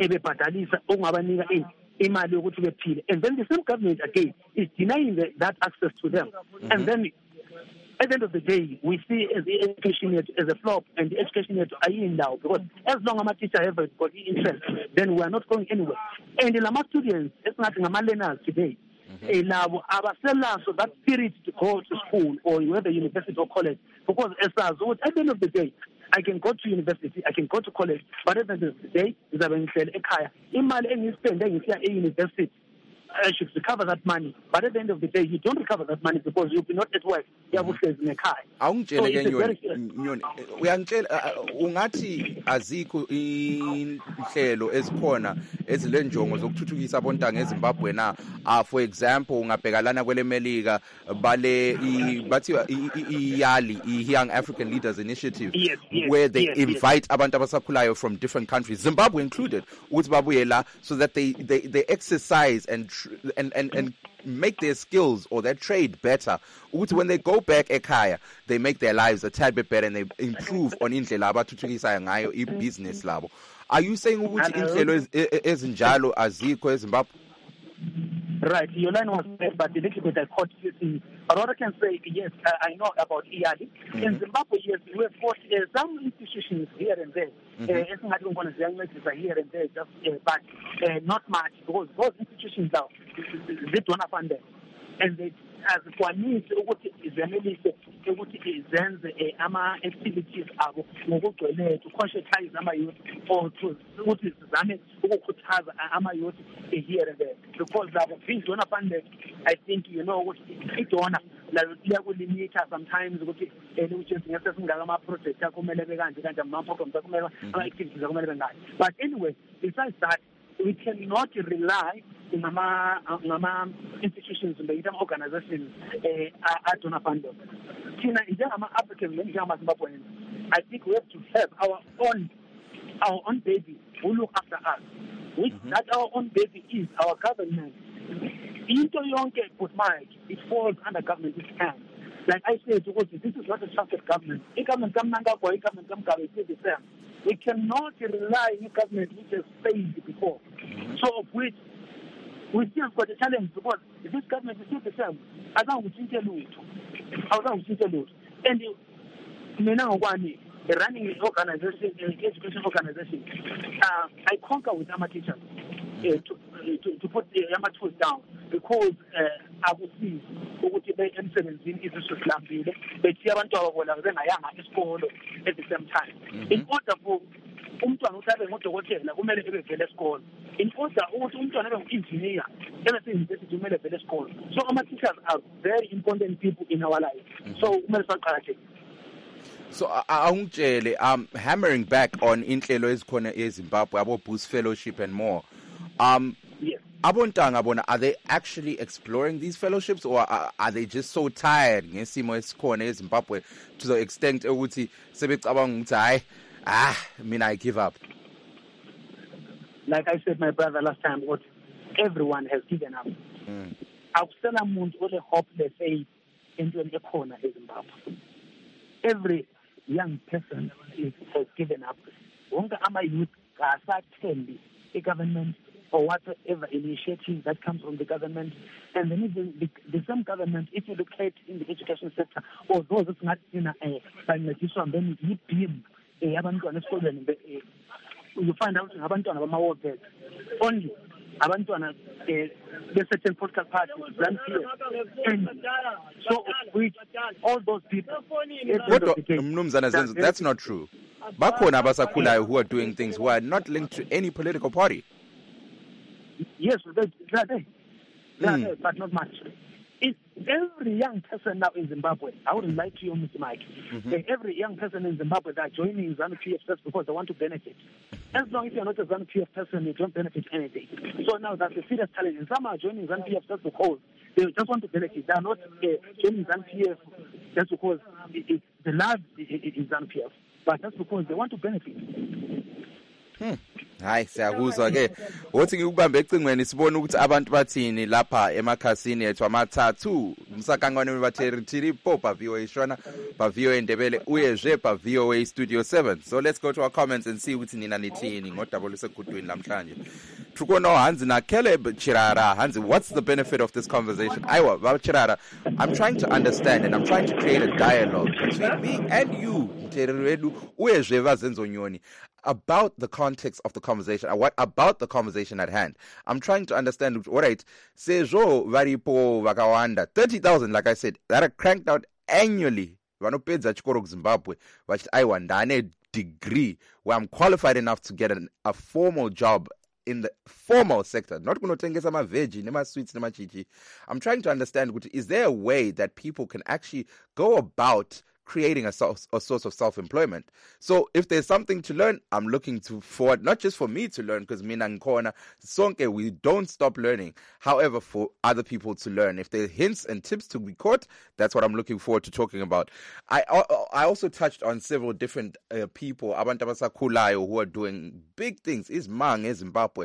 imali yokuthi bephile, and then the same government again is denying that access to them. And then at the end of the day we see the education as a flop, and the education are in now, because as long as my teacher have got interest, then we are not going anywhere. And the Lama students, it's not learners today. Now so that spirit to go to school or whether university or college, because at the end of the day I can go to university, I can go to college, but at the end of the day, imali engispend a university, I should recover that money. But at the end of the day, you don't recover that money because you'll be not at work. You have to in a car. Ungathi azikho inhlelo ezikhona ezilenjongo zokuthuthukisa abontanga eZimbabwe na. For example, ungabhekalana kwele Melika bale bathiwa iYali, Young African Leaders Initiative, where they invite abantu abasakhulayo from different countries, Zimbabwe included, ukuthi babuye la, so that they exercise and make their skills or their trade better. When they go back ekhaya, they make their lives a tad bit better and they improve on indlela abathuthukisa ngayo ibusiness labo. Are you saying ukuthi inhlelo ezinjalo azikho eZimbabwe? Right, your line was there, but a little bit I caught you. But what I can say, yes, I know about EALI. In Zimbabwe, yes, we have got some institutions here and there. Here and there, just, but not much, because those institutions are they donor funded, and they as kwaninzi ukuthi izenelise ukuthi zenze ama-activities abo ngokugcweleyo to conscientize ama-youth or ukuthi zizame ukukhuthaza ama-youth here and there, because labo being donor funded, I think you know ukuthi idonor liyakulimitha sometimes ukuthi ukuthi ngese singaka ama-project akumele bekanje kanje ama-programs akumele ama-activities akumele bengayo. But anyway, besides that, we cannot rely on institutions and organizations are donor funded. I think we have to have our own baby who look after us. Which that our own baby is our government. Into yonke but Mike, it falls under government's hands. Like I said, this is not a trusted government. We cannot rely on a government which has failed before. So of which we still have got a challenge, because if this government is still the same, I don't and running an organization, an education organization, I conquer with our teachers to put the amateurs down, because I would see ukuthi be-emsebenzini izisu zilambile bethiya abantwana bona bengayanga esikolo at the same time. In order for umntwana ukuthi abe ngudokotela kumele ebevele esikolo. In order ukuthi umntwana abe ngu-engineer ebese-university kumele evele esikolo. So ama-teachers are very important people in our life. So kumele siwaqakatheke. So awungitshele hammering back on inhlelo ezikhona eZimbabwe, abo Boost Fellowship and more. Yes. Abontanga bona, are they actually exploring these fellowships, or are they just so tired ngesimo esikhona eZimbabwe to the extent ukuthi sebecabanga ukuthi hayi I give up? Like I said, my brother, last time, what everyone has given up. Akusela muntu ole hope le faith into ekhona eZimbabwe. Every young person has given up. Wonke ama-youth kasathembi i-government or whatever initiative that comes from the government. And then even the same government, if you look at in the education sector, or those that not bancediswa then yi-beam abantwana esikolweni, you find out abantwana bama-war vets only abantwana certain political parties run here, and so with all those people. That's not true. Bakhona abasakhulayo who are doing things who are not linked to any political party. Yes, they are there, but not much. If every young person now in Zimbabwe, I wouldn't lie to you, Mr. Mike, every young person in Zimbabwe that are joining ZANU-PF just because they want to benefit. As long as you're not a ZANU-PF person, you don't benefit anything. So now that's a serious challenge. And some are joining ZANU-PF just because they just want to benefit. They are not joining ZANU-PF just because they love ZANU-PF, but just because they want to benefit. Hayi siyakuzwa ke wothi ngikubambe ecingweni sibona ukuthi abantu bathini lapha emakhasini ethu amathathu umsakangwane batheri popa VOA Shona ba VOA Ndebele uyezwe ba VOA Studio 7. So let's go to our comments and see ukuthi nina nithini ngodaba lusegudwini namhlanje. Trukono Hanzi na Caleb Chirara. Hanzi, what's the benefit of this conversation? Aiwa Chirara, I'm trying to understand and I'm trying to create a dialogue between me and you uyezwe vazenzonyoni about the context of the conversation, what about the conversation at hand. I'm trying to understand, all right, sejo varipo vakawanda 30,000, like I said, that are cranked out annually. Vanopedza chikoro Zimbabwe, which I want a degree where I'm qualified enough to get a formal job in the formal sector. Not going to take some veggie, nema sweets, nema chichi. I'm trying to understand, is there a way that people can actually go about creating a source of self-employment? So if there's something to learn, I'm looking forward, not just for me to learn, because mina nkona sonke, we don't stop learning. However, for other people to learn, if there are hints and tips to be caught, that's what I'm looking forward to talking about. I also touched on several different people, abantu abasakhulayo, who are doing big things. Is mang eZimbabwe.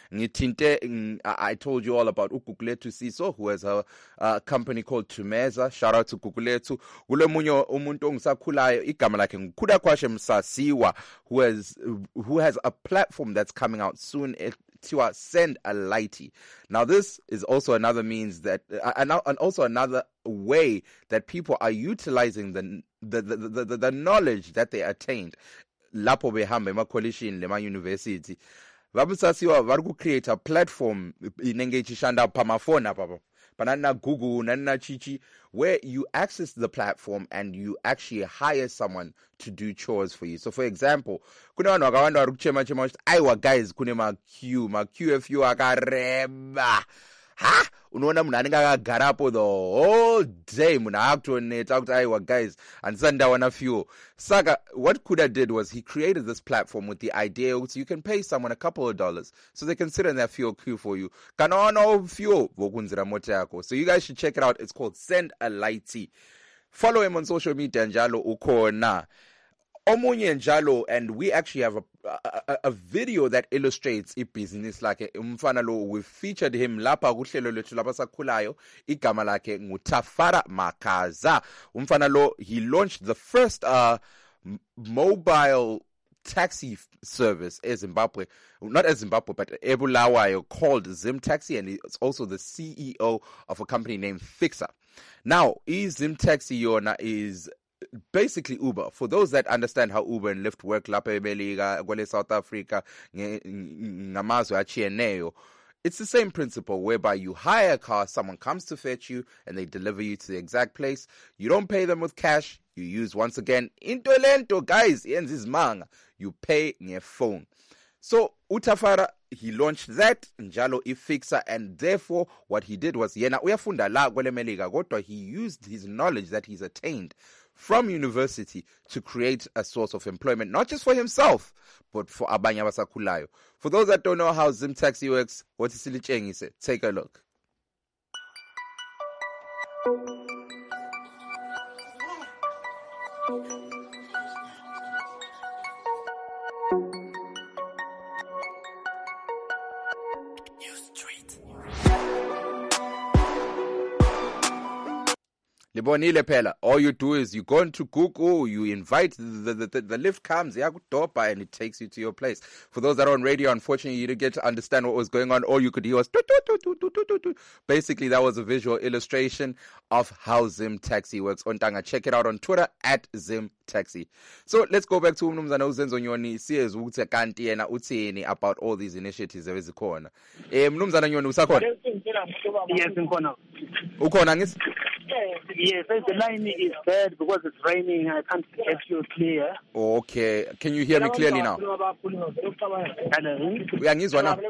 I told you all about Ukukuletu Siso, who has a company called Tumeza. Shout out to Kukuletu. Ule munyo umuntu ongisakhulayo igama lakhe nguKhuda Kwashe Msasiwa, who has a platform that's coming out soon kuthiwa Send a Lighty. Now this is also another means that and also another way that people are utilizing the knowledge that they attained lapho behamba emakolishini lema-university. Vabusasiwa vari kucreate a platform inenge ichishanda pamafoni apa panana Google nana chichi, where you access the platform and you actually hire someone to do chores for you. So for example, kune vanhu vakawanda vari kuchema chema kuti aiwa guys kune ma-QFU akareba. Ha, unoona munhu anenge akagarapo the whole day, munhu akutoneta kuti aiwa guys handisati ndawana fuel. Saka what Kuda did was he created this platform with the idea so you can pay someone a couple of dollars so they can sit in their fuel queue for you. Kana wana fuel vokunzira mota yako. So you guys should check it out. It's called Send a Lighty. Follow him on social media njalo ukona. Omunye njalo, and we actually have a video that illustrates business like umfana lo. We featured him lapha kuhlelo lethu labasakhulayo. Igama lakhe nguTafara Makaza. Umfana lo, he launched the first mobile taxi service in Zimbabwe, not as Zimbabwe, but Ebulawayo, called Zim Taxi, and he's also the CEO of a company named Fixer. Now, Zim Taxi Yona is basically Uber. For those that understand how Uber and Lyft work, lapha eMelika, kwele South Africa, ngamazwe achiyeneyo, it's the same principle whereby you hire a car, someone comes to fetch you, and they deliver you to the exact place. You don't pay them with cash. You use, once again, into lento, guys, manga. You pay on your phone. So uTafara, he launched that, njalo iFixer, and therefore what he did was yena uyafunda la kwele Melika, kodwa he used his knowledge that he's attained from university to create a source of employment, not just for himself, but for abanye abasakhulayo. For those that don't know how Zim Taxi works, what is Silitshengise? Take a look. Libonile phela. All you do is you go into Google, you invite, the lift comes, and it takes you to your place. For those that are on radio, unfortunately, you didn't get to understand what was going on. All you could hear was basically that was a visual illustration of how Zim Taxi works. Ontanga, check it out on Twitter at Zim Taxi. So let's go back to Mnumzana Uzenzo Nyoni, siyez ukuthi kanti yena uthini about all these initiatives ezikhona. Mnumzana Nyoni usakhona? Yes, Nkona. Ukhona ngisi? Yes, the line is bad because it's raining. I can't get you clear. Okay. Can you hear me clearly now? Uyangizwa now?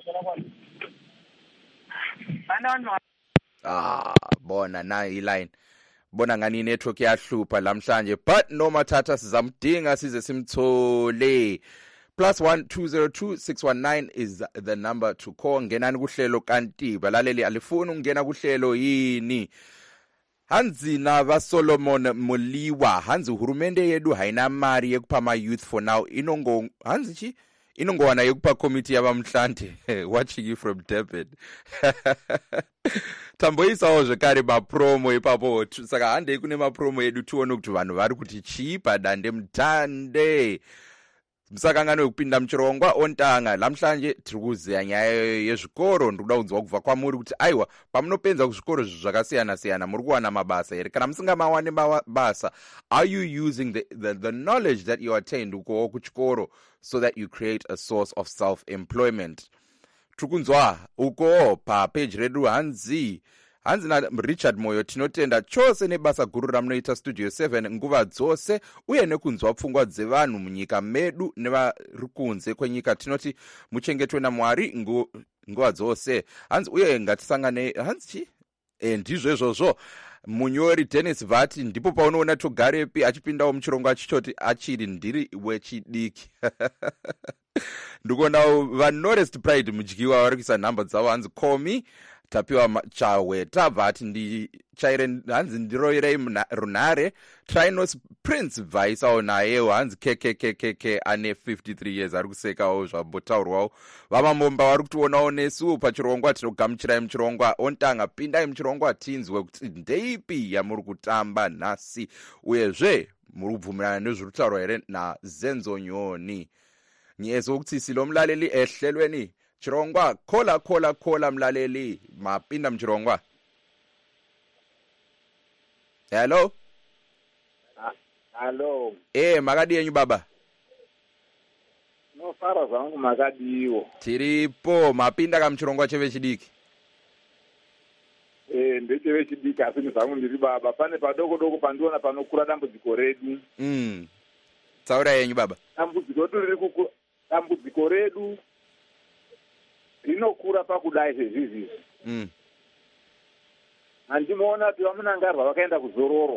Bona na iline. Bona ngani network yahlupha lamhlanje, but no mathatha sizamdinga size simthole. +1 202 619 is the number to call. Ngenani kuhlelo kanti balaleli alifuni ungena kuhlelo yini? Hanzi na va Solomon Moliwa, hanzi hurumende yedu haina mari yekupa ma youth for now. Inongo hanzi chi inongowana yekupa committee yabamhlanje. Watching you from Durban. Tamboisa ozvekare mapromo ipapo, saka hande kune mapromo yedu tuone kuti vanhu vari kuti chipa dande mutande. Msakangano yekupinda muchirongwa ontanga lamhlanje tiri kuziya nyaya yezvikoro. Ndikuda kunzwa kubva kwamuri kuti aiwa pamunopenza kuzvikoro zvakasiyana siyana muri kuwana mabasa here kana musingamawani mabasa, are you using the knowledge that you attained uko kuchikoro so that you create a source of self-employment? Tiri kunzwa uko papage redu hanzi na Richard Moyo tinotenda chose nebasa guru ramunoita Studio 7 nguva dzose uye nekunzwa pfungwa dzevanhu munyika medu nevari kunze kwenyika. Tinoti muchengetwe naMwari nguva dzose. Hanzi uye ngatisangane hanzi chi ndizvo izvozvo. Munyori Dennis Vati ndipo paunoona togarepi achipindawo muchirongwa achichoti achiri ndiri wechidiki. Ndikuona vanorest pride mudyiwa vari kuisa nhamba dzavo hanzi komi tapiwa chawe tabva ati ndichaire hanzi ndiroirei runare Trinos Prince Vaisawo nayewo hanzi kkkkk ane 53 years ari kusekawo zvambotaurwawo. Vamambomba vari kutionawo nesu pachirongwa tinogamuchirai muchirongwa ontanga pindai muchirongwa tinzwe kuti ndeipi yamuri kutamba nhasi uyezve muri kubvumirana nezviri kutaurwa here naZenzo Nyoni. Nyezo kuti silo mlaleli ehlelweni Chirongwa, khola mlaleli. Mapinda Mchirongwa. Hello? Hello. Makadi yenyu baba? No fara zangu makadiwo. Tiripo, mapinda kamchirongwa cheve chidiki. Ndecheve chidiki asi zangu ndiri baba. Pane padoko pandiona panokura dambudziko redu. Tsaura yenyu baba? Dambudziko redu rinokura pakudai sezvizvi. Handimoona kuti vamunangarwa vakaenda kuzororo.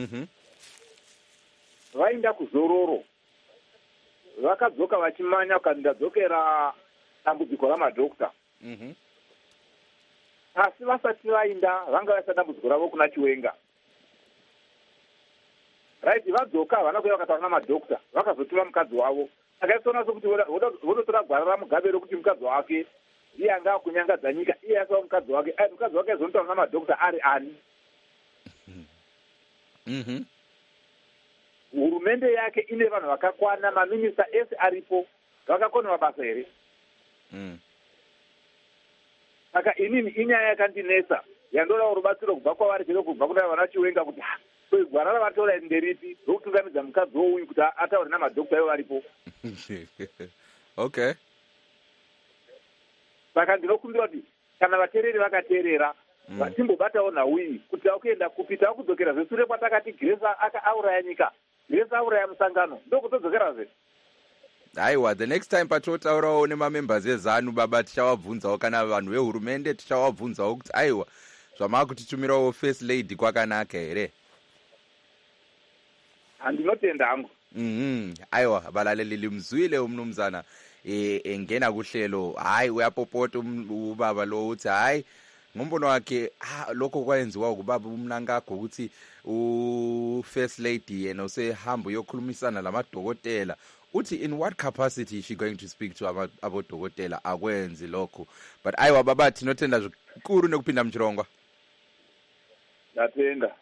Vaenda kuzororo. Vakadzoka vachimanya vakandadzokera dambudziko ramadhokta. Asi vasati vaenda vanga vaisa dambudziko ravo kuna Chiwenga. Right, vadzoka havana kuuya vakataura namadhokta, vakazotuma mukadzi wavo. Akaisona sokuti vonotora gwara raMugabe rokuti mukadzi wake iye anga kunyangadza nyika, iye asava mukadzi wake. Mukadzi wake azonotaura namadhokta ari ani. Hurumende yake ine vanhu vakakwana, maminista ese aripo, vakakona mabasa here. Saka inini inyaya yakandinesa, yandoda rubatsiro kubva kwavari chero kubva kuna vana Chiwenga kuti gwara ravatora nderipi rokutungamidza mukadzi wouyu kuti ataure namadhokta ivo varipo. Okay. Saka ndinokumbira kuti kana vateereri vakateerera vatimbobatawo nhau iyi kuti akuenda kupita kudzokera zvesure kwatakati Grace auraya nyika, Grace auraya musangano, ndokutodzokerazve. Aiwa, the next time patotaurawo nemamembers ezanu baba tichawabvunzawo, kana vanhu vehurumende tichawabvunzawo kuti aiwa zvamaakutitumirawo first lady kwakanaka here. Handinotenda hangu. Aiwa, valaleli limzwile umnumzana engena kuhlelo. Hayi uyapopota ubaba lo uthi hayi ngombono wakhe lokho kwayenziwa kubaba umnankakho ukuthi u-first lady yena usehamba uyokhulumisana lamadokotela. Uthi in what capacity is she going to speak to abodokotela? Akwenzi lokho. But aiwa baba tinotenda zvikuru nekupinda Mchirongwa. Ndatenda.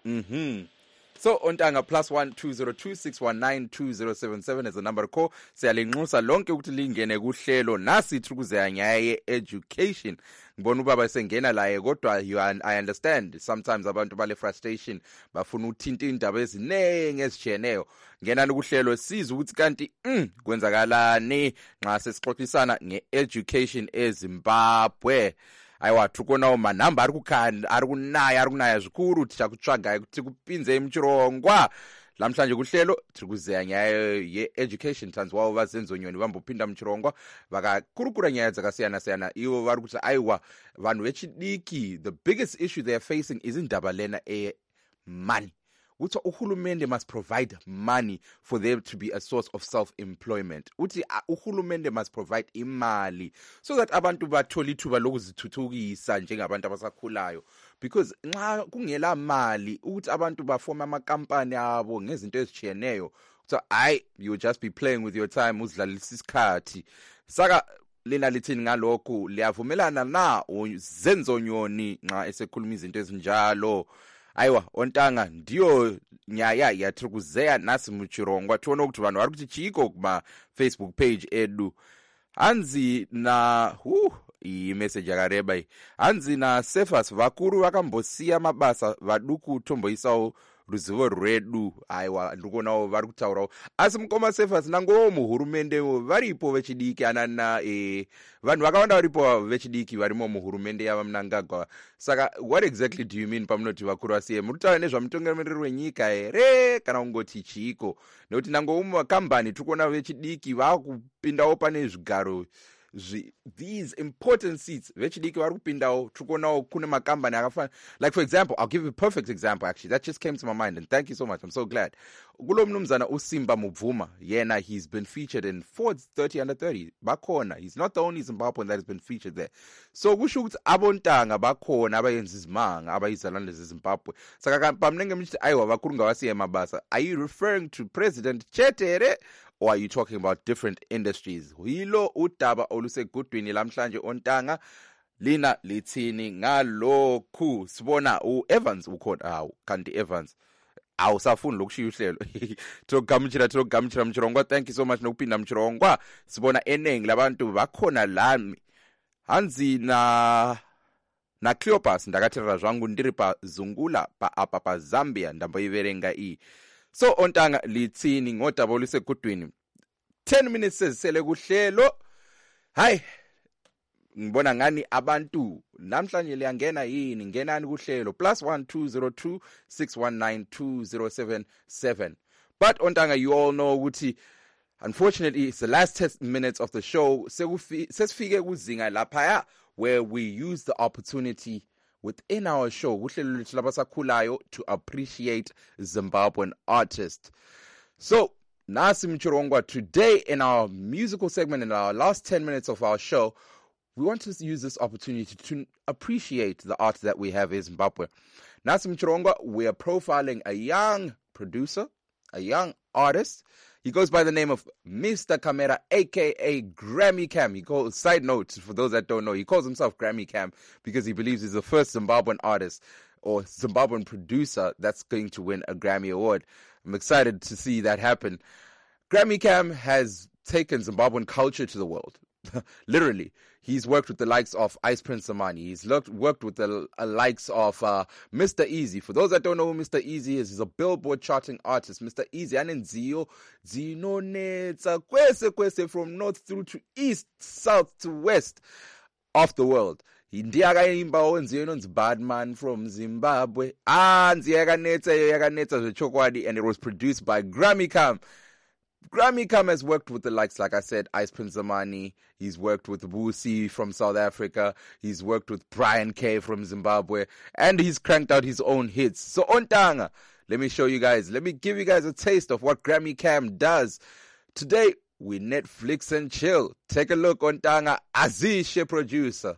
So Ontanga +1 202619 2077 as a number call. Siyalinxusa lonke ukuthi lingene kuhlelo nasi thikuzeya nyaya ye-education. Ngibona ubaba sengena laye kodwa I understand sometimes abantu bale frustration bafuna uthinta indaba ezinenge ezijeneyo. Ngenani kuhlelo siza ukuthi kanti kwenzakalani nxa sesixoxisana nge-education eZimbabwe. Aiwa tukonawo manhamba ari kunaya zvikuru tichakutsvagai kuti kupinze Mchirongwa. Lamhlanje kuhlelo tikuzeya nyaya ye-education. Tanzwawo vazenzonyoni vambopinda Mchirongwa vakakurukura nyaya dzakasiyana-siyana. Ivo vari kuti aiwa vanhu vechidiki, the biggest issue they are facing is indaba lena money. Uthi uhulumende must provide money for them to be a source of self-employment. Uthi uhulumende must provide imali so that abantu bathola ithuba lokuzithuthukisa njengabantu abasakhulayo. Because nxa kungela mali ukuthi abantu bafoma amakampani abo ngezinto ezijiyeneyo, so you just be playing with your time uzidlalisa isikhathi. Saka lena lithini ngalokho? Liyavumelana na Zenzonyoni nxa esekhuluma izinto ezinjalo? Aiwa Ontanga ndiyo nyaya yatrikuzeya nasi Mchirongwa. Tuone ukuthi vanhu vari kuti chiko kuma Facebook page edu. Hanzi na iyi message yakareba iyi. Hanzi na Cephas vakuru vakambosiya mabasa vaduku tomboisawo ruzivo rwedu. Aiwa ndikuonawo vari kutaurawo. Asi mukoma Cephas nangowo muhurumende varipo vechidiki anana vanhu vakawanda varipo vechidiki varimo muhurumende yava Mnangagwa. Saka what exactly do you mean pamunoti vakuru vasiye? Muritaura nezvamutongomiriri wenyika here kana kungoti chiko? Nekuti nangowo mumakambani tikuona vechidiki vakupindawo pane zvigaro these important seats vechidiki vari kupindawo. Tikuonawo kune makambani akafana, like for example, I'll give you a perfect example actually that just came to my mind and thank you so much, I'm so glad. Kulo mnumzana uSimba Mubvuma yena, he's been featured in Ford's 30 under 30 bakhona. He's not the only Zimbabwean that has been featured there. So kusho ukuthi abontanga bakhona abayenza izimanga abayizalwane zeZimbabwe. Saka pamnenge mthi aiwa vakuru ngawasiye mabasa. Are you referring to President Chetere or are you talking about different industries? Hilo udaba olusegudwini lamhlanje Ontanga. Lina lithini ngalokhu? Sibona uEvans ukhona kanti Evans awusafuni lokushiya uhlelo. Togamchira Mchirongwa. Thank you so much nokupinda Mchirongwa. Sibona enengi labantu bakhona lami hanzi na Cleopas ndakateerera zvangu ndiri paZungula apa paZambia ndamboiverenga iyi. So ontanga litsini ngodaba olusegudwini 10 minutes sezisele kuhlelo. Hayi ngibona ngani abantu namhlanje liyangena yini, ngenani kuhlelo +1 202 619 2077. But ontanga, you all know ukuthi unfortunately it's the last 10 minutes of the show. Sesifike kuzinga lapha where we use the opportunity within our show kuhlelo lethu labasakhulayo to appreciate Zimbabwean artists. So nasi Mchirongwa, today in our musical segment, in our last 10 minutes of our show, we want to use this opportunity to appreciate the art that we have in Zimbabwe. Nasi Mchirongwa, we are profiling a young producer, a young artist. He goes by the name of Mr. Camera, a.k.a. Grammy Cam. He calls, side note, for those that don't know, he calls himself Grammy Cam because he believes he's the first Zimbabwean artist or Zimbabwean producer that's going to win a Grammy Award. I'm excited to see that happen. Grammy Cam has taken Zimbabwean culture to the world. Literally. He's worked with the likes of Ice Prince Samani. He's worked with the likes of Mr. Easy. For those that don't know who Mr. Easy is, he's a Billboard charting artist. Mr. Easy, anenziyo zinonetsa kwese from north through to east, south to west of the world. Ndiye akaimba onziyo inonzi Badman from Zimbabwe. Nziyo yakanetsa zvechokwadi, and it was produced by Grammy Cam. Grammy Cam has worked with the likes, like I said, Ice Prince Zamani. He's worked with Busi from South Africa. He's worked with Brian K from Zimbabwe. And he's cranked out his own hits. So ontanga, let me show you guys. Let me give you guys a taste of what Grammy Cam does. Today, we Netflix and chill. Take a look, ontanga. Azishe producer.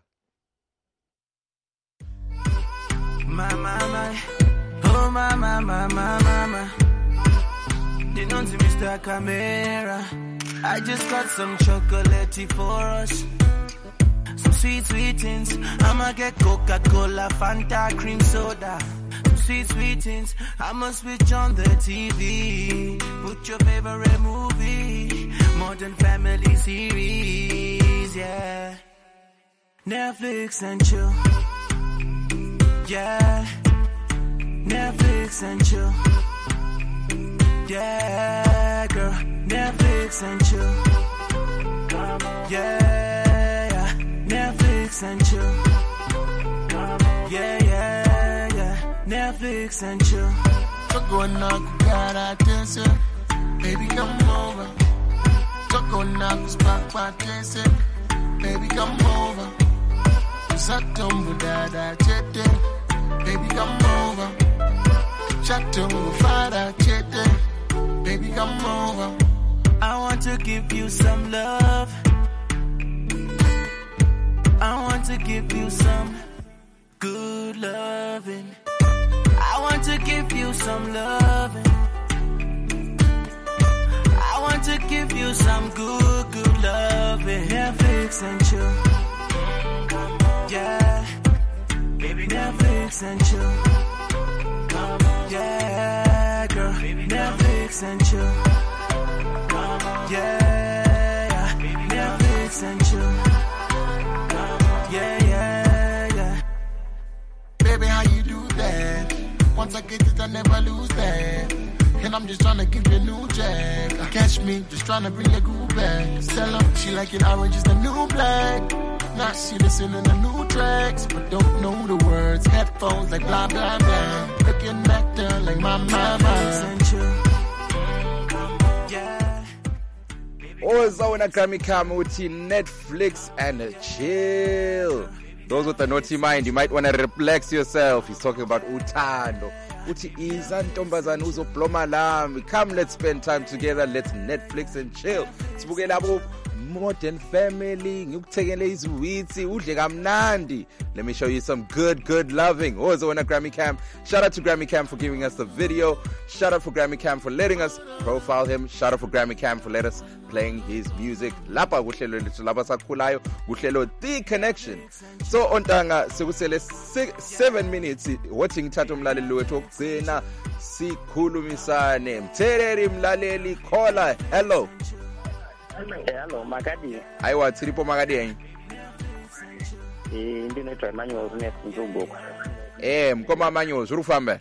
My. Oh, my. You know to Mr. Camera, I just got some chocolatey for us. Some sweet things. I'ma get Coca-Cola, Fanta, cream soda. Some sweet things. I'ma switch on the TV. Put your favorite movie. Modern Family series, yeah. Netflix and chill. Yeah. Netflix and chill. Yeah, girl, Netflix and chill. Yeah, Netflix and chill. Yeah, Netflix and chill. Choco knock, gotta dance it. Baby, come over. Choco knock, back, dance it. Baby, come over. Satum, dada, chete. Baby, come over. Chatum, fada, chete. Baby, come over. I want to give you some love. I want to give you some good loving. I want to give you some loving. I want to give you some good loving. Netflix and chill. Yeah. Baby, Netflix and chill. Yeah, girl. Netflix and chill. Yeah. Netflix and chill. Yeah. Baby, how you do that? Once I get it, I never lose that. And I'm just trying to give you a new jack. Catch me, just trying to bring your groove back. Tell her she like it orange is the new black. Now she listening to new tracks, but don't know the words. Headphones like blah, blah, blah. Looking at her like my mama. Ozawona Grammy Cam uthi Netflix and chill. Those with the naughty mind, you might want to relax yourself. He's talking about uthando. Uthi iza ntombazana uzobloma lami. Come, let's spend time together. Let's Netflix and chill. Sibukele abo Modern Family, ngikuthekele izwitsi udle kamnandi. Let me show you some good loving. Ozawona Grammy Cam. Shout out to Grammy Cam for giving us the video. Shout out for Grammy Cam for letting us profile him. Shout out for Grammy Cam for letting us playing his music. Lapa kuhlelo lethu labasakhulayo, kuhlelo The Connection. So ontanga sekusele 7 minutes wathi ngithatha umlaleli wethu okugcina sikhulumisane. Mtheleli mlaleli, caller. Hello. Hello, Makadi. Aiwa, tsiripo Makadi. Ndinoitwa Emmanuel Nzogoko. Mukoma Emmanuel zviri kufamba?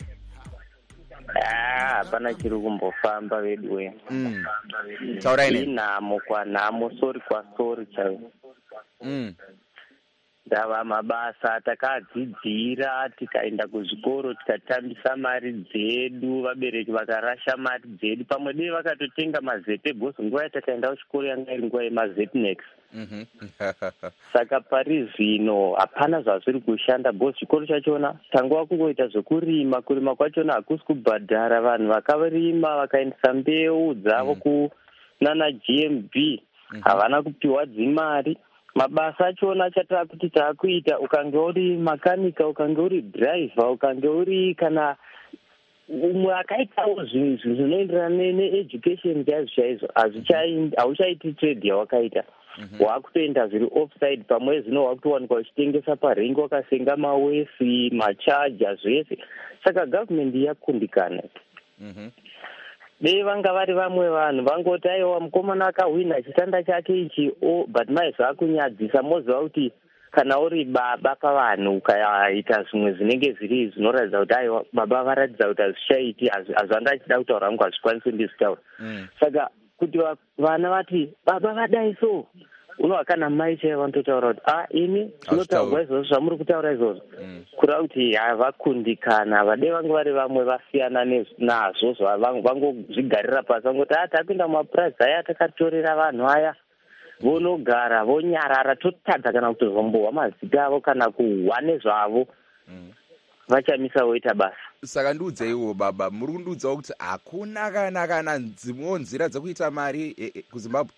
Hapana chiri kumbofamba vedu we. Taurai ne. Inhamo kwanhamo, sori kwasori chaivo. Ndava mabasa takadzidzira, tikaenda kuzvikoro tikatambisa mari dzedu, vabereki vakarasha mari dzedu. Pamwe dei vakatotenga mazete bhosi nguva yatakaenda kuchikoro yanga iri nguva yemazetnex. Saka pari zvino hapana zvazviri kushanda bhosi. Chikoro chachona tangova kungoita zvekurima, kurima kwachona hakusi kubhadhara vanhu vakarima vakaendesa mbeu dzavo kunana GMB, havana kupiwa dzimari. Mabasa achona chataakuti taakuita, ukange uri makanika, ukange uri driver, ukange uri kana umwe akaitawo zvinhu zvinoenderana needucation chaizvo hauchaiti trade yawakaita. Wakutoenda zviri offside, pamwe zvino wakutowanikwa uchitengesa parengi wakasenga mawesi, machaja zvese. Saka government yakundikana. Dei vanga vari vamwe vanhu vangoti aiwa mukomana akahwina chitanda chake ichi, but maizvo akunyadzisa. Moziva kuti kana uri baba pavanhu ukaita zvimwe zvinenge zviri zvinoratidza kuti aiwa baba varatidza kuti hazvichaiti, hazvanga achida kutaura hangu hazvikwanisi ndizvitaura. Saka kuti vana vati baba vadai so, unova kana mai chaivo vanototaura kuti ini zvinotaurwa izvozvo zvamuri kutaura izvozvo, kureva kuti havakundikana. Vadei vange vari vamwe vasiyana nazvo, vangozvigarira pasi, vangoti tapinda mumapurazi aya takatorera vanhu aya vonogara vonyarara, totadza kana kutozombohwa mazita avo kana kuhwa nezvavo, vachamisa voita basa. Saka ndiudzeiwo baba, muri kundiudzawo kuti hakuna kana dzimwewo nzira dzekuita mari kuZimbabwe?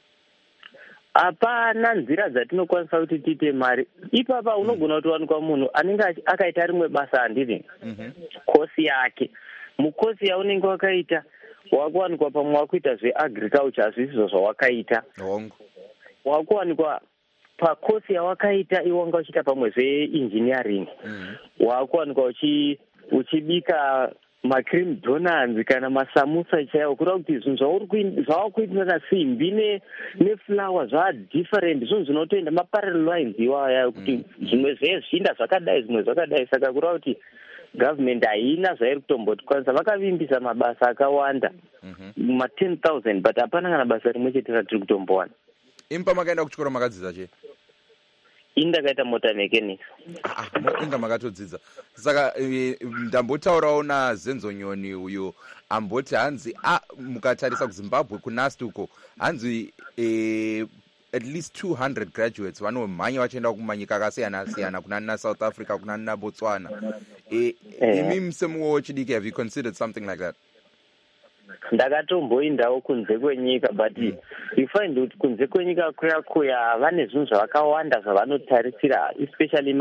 Hapana nzira dzatinokwanisa kuti tiite mari. Ipapa unogona kutowanikwa munhu anenge akaita rimwe basa handiri kosi yake. Mukosi yaunenge wakaita wakuwanikwa pamwe wakuita zveagriculture, hazvisizvo zvawakaita. Wakuwanikwa pakosi yawakaita iwe wanga uchiita pamwe zveengineering. Wakuwanikwa uchibika macream donuts kana masamusa chaiwo, kureva kuti zvinhu zvavakuita nasimbi neflower zvadifferent, zvinhu zvinotoenda maparallel lines iwaya, kuti zvimwe zvezvinda zvakadai zvimwe zvakadai. Saka kureva kuti government haina zvairi kutombotokwanisa. Vakavimbisa mabasa akawanda, 10,000, but hapana kana basa rimwe chete ratiri kutombowana. Impa makaenda kuchikoro makadzidza chii? Indakaita mota mechanics. Inga makatodzidza. Saka ndambotaurawo naZenzonyoni uyo amboti hanzi mukatarisa kuZimbabwe kunasti uko hanzi at least 200 graduates vanomhanya vachienda kumanyika akasiyana-siyana, kunana South Africa, kunana Botswana. Imi musemuwo chidiki, have you considered something like that? Ndakatomboindawo kunze kwenyika, but you find kuti kunze kwenyika kuya vane zvinhu zvakawanda zvavanotarisira, especially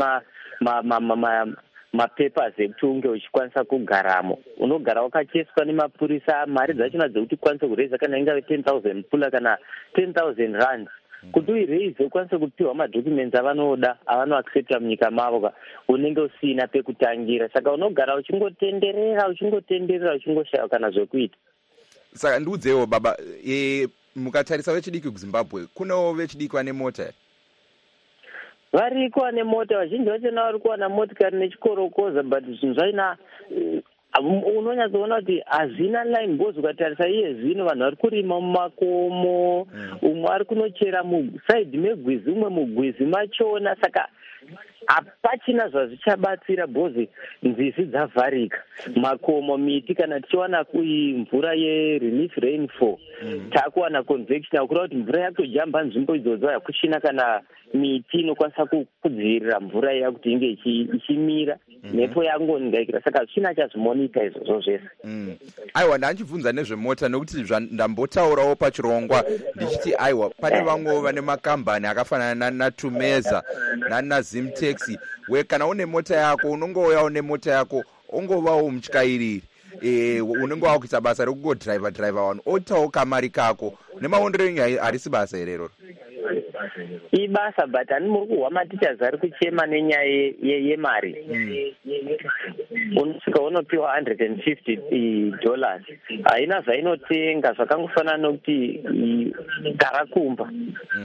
mapapers ekuti unge uchikwanisa kugaramo. Unogara wakacheswa nemapurisa, mari dzachona dzekuti ukwanise kureza kana ingave 10,000 pula kana 10,000 rand. Kuti uireze ukwanise kupiwa madocuments avanoda, avanoaccepta munyika mavo, unenge usina pekutangira. Saka unogara uchingotenderera uchingoshaya kana zvekuita. Saka ndiudzewo baba, mukatarisa vechidiki kuZimbabwe, kunewo vechidiki vane mota? Variko vane mota, vazhinji vachona vari kuwana motikari nechikorokoza, but zvinhu zvaina unonyatsoona kuti hazvina line bos. Ukatarisa iye zvino vanhu vari kurima mumakomo, umwe ari kunochera musaidhi megwizi, umwe mugwizi machona. Saka hapachina zvazvichabatsira bhozi, nzizi dzavharika, makomo, miti. Kana tichiwana mvura yerelief rainfall, taakuwana convection, kureva kuti mvura yakutojamba nzvimbo idzodzo, hakuchina kana miti inokwanisa kudzivirira mvura iya kuti inge ichimira, mhepo yangoningaikira. Saka zvichina chazvimonita izvozvo zvese. Aiwa, ndanchibvunza nezvemota nekuti ndambotaurawo pachirongwa ndichiti aiwa, pane vamwewo vane makambani akafanana naTumeza naZimtaxi, kana une mota yako unongouyawo nemota yako, ongovawo mutyairiri, unenge wakuita basa rekungodriver vanhu, oitawo kamari kako. Nemaonero enyu harisi basa irero? ibasa but ani muri kuhwa matichers ari kuchema nenyaya yemari. Unosvika unopiwa $150 haina zvainotenga, zvakangofanana nokuti gara kumba.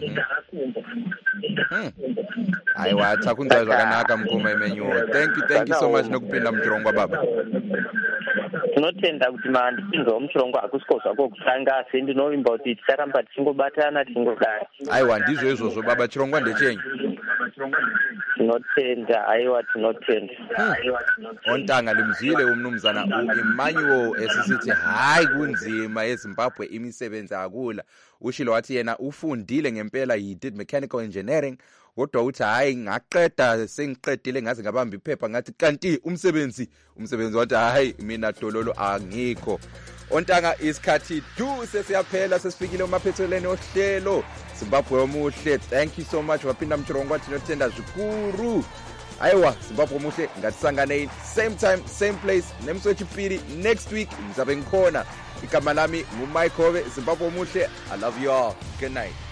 Aiwa, takunzwa zvakanaka mukoma imenyuwo. Thank you so much nokupinda muchirongwa baba. Tinotenda kuti mandipinzwa muchirongwa hakusiko zvako kutanga, asi ndinovimba kuti ticharamba tichingobatana tichingodai. Aiwa, ndizvo izvozvo baba, chirongwa ndechenyu. Tinotenda, aiwa tinotenda. Ontanga ndimzwile umnumzana uEmmanuel esisithi hayi kunzima eZimbabwe imisebenzi akula. Ushilo wathi yena ufundile ngempela, he did mechanical engineering, kodwa uthi hayi ngaqeda sengiqedile ngaze ngabamba iphepha ngathi kanti umsebenzi wathi hayi mina dololo angikho. Ontanga isikhathi sesiyaphela, sesifikile emaphethelweni ohlelo Zimbabwe omuhle. Thank you so much waphinda mchirongwa tinotenda zvikuru. Aiwa, Zimbabwe omuhle ngatisangane same time same place nemswechipiri next week ngizabe ngikhona. Igama lami nguMike Hove. Zimbabwe omuhle. I love you all. Good night.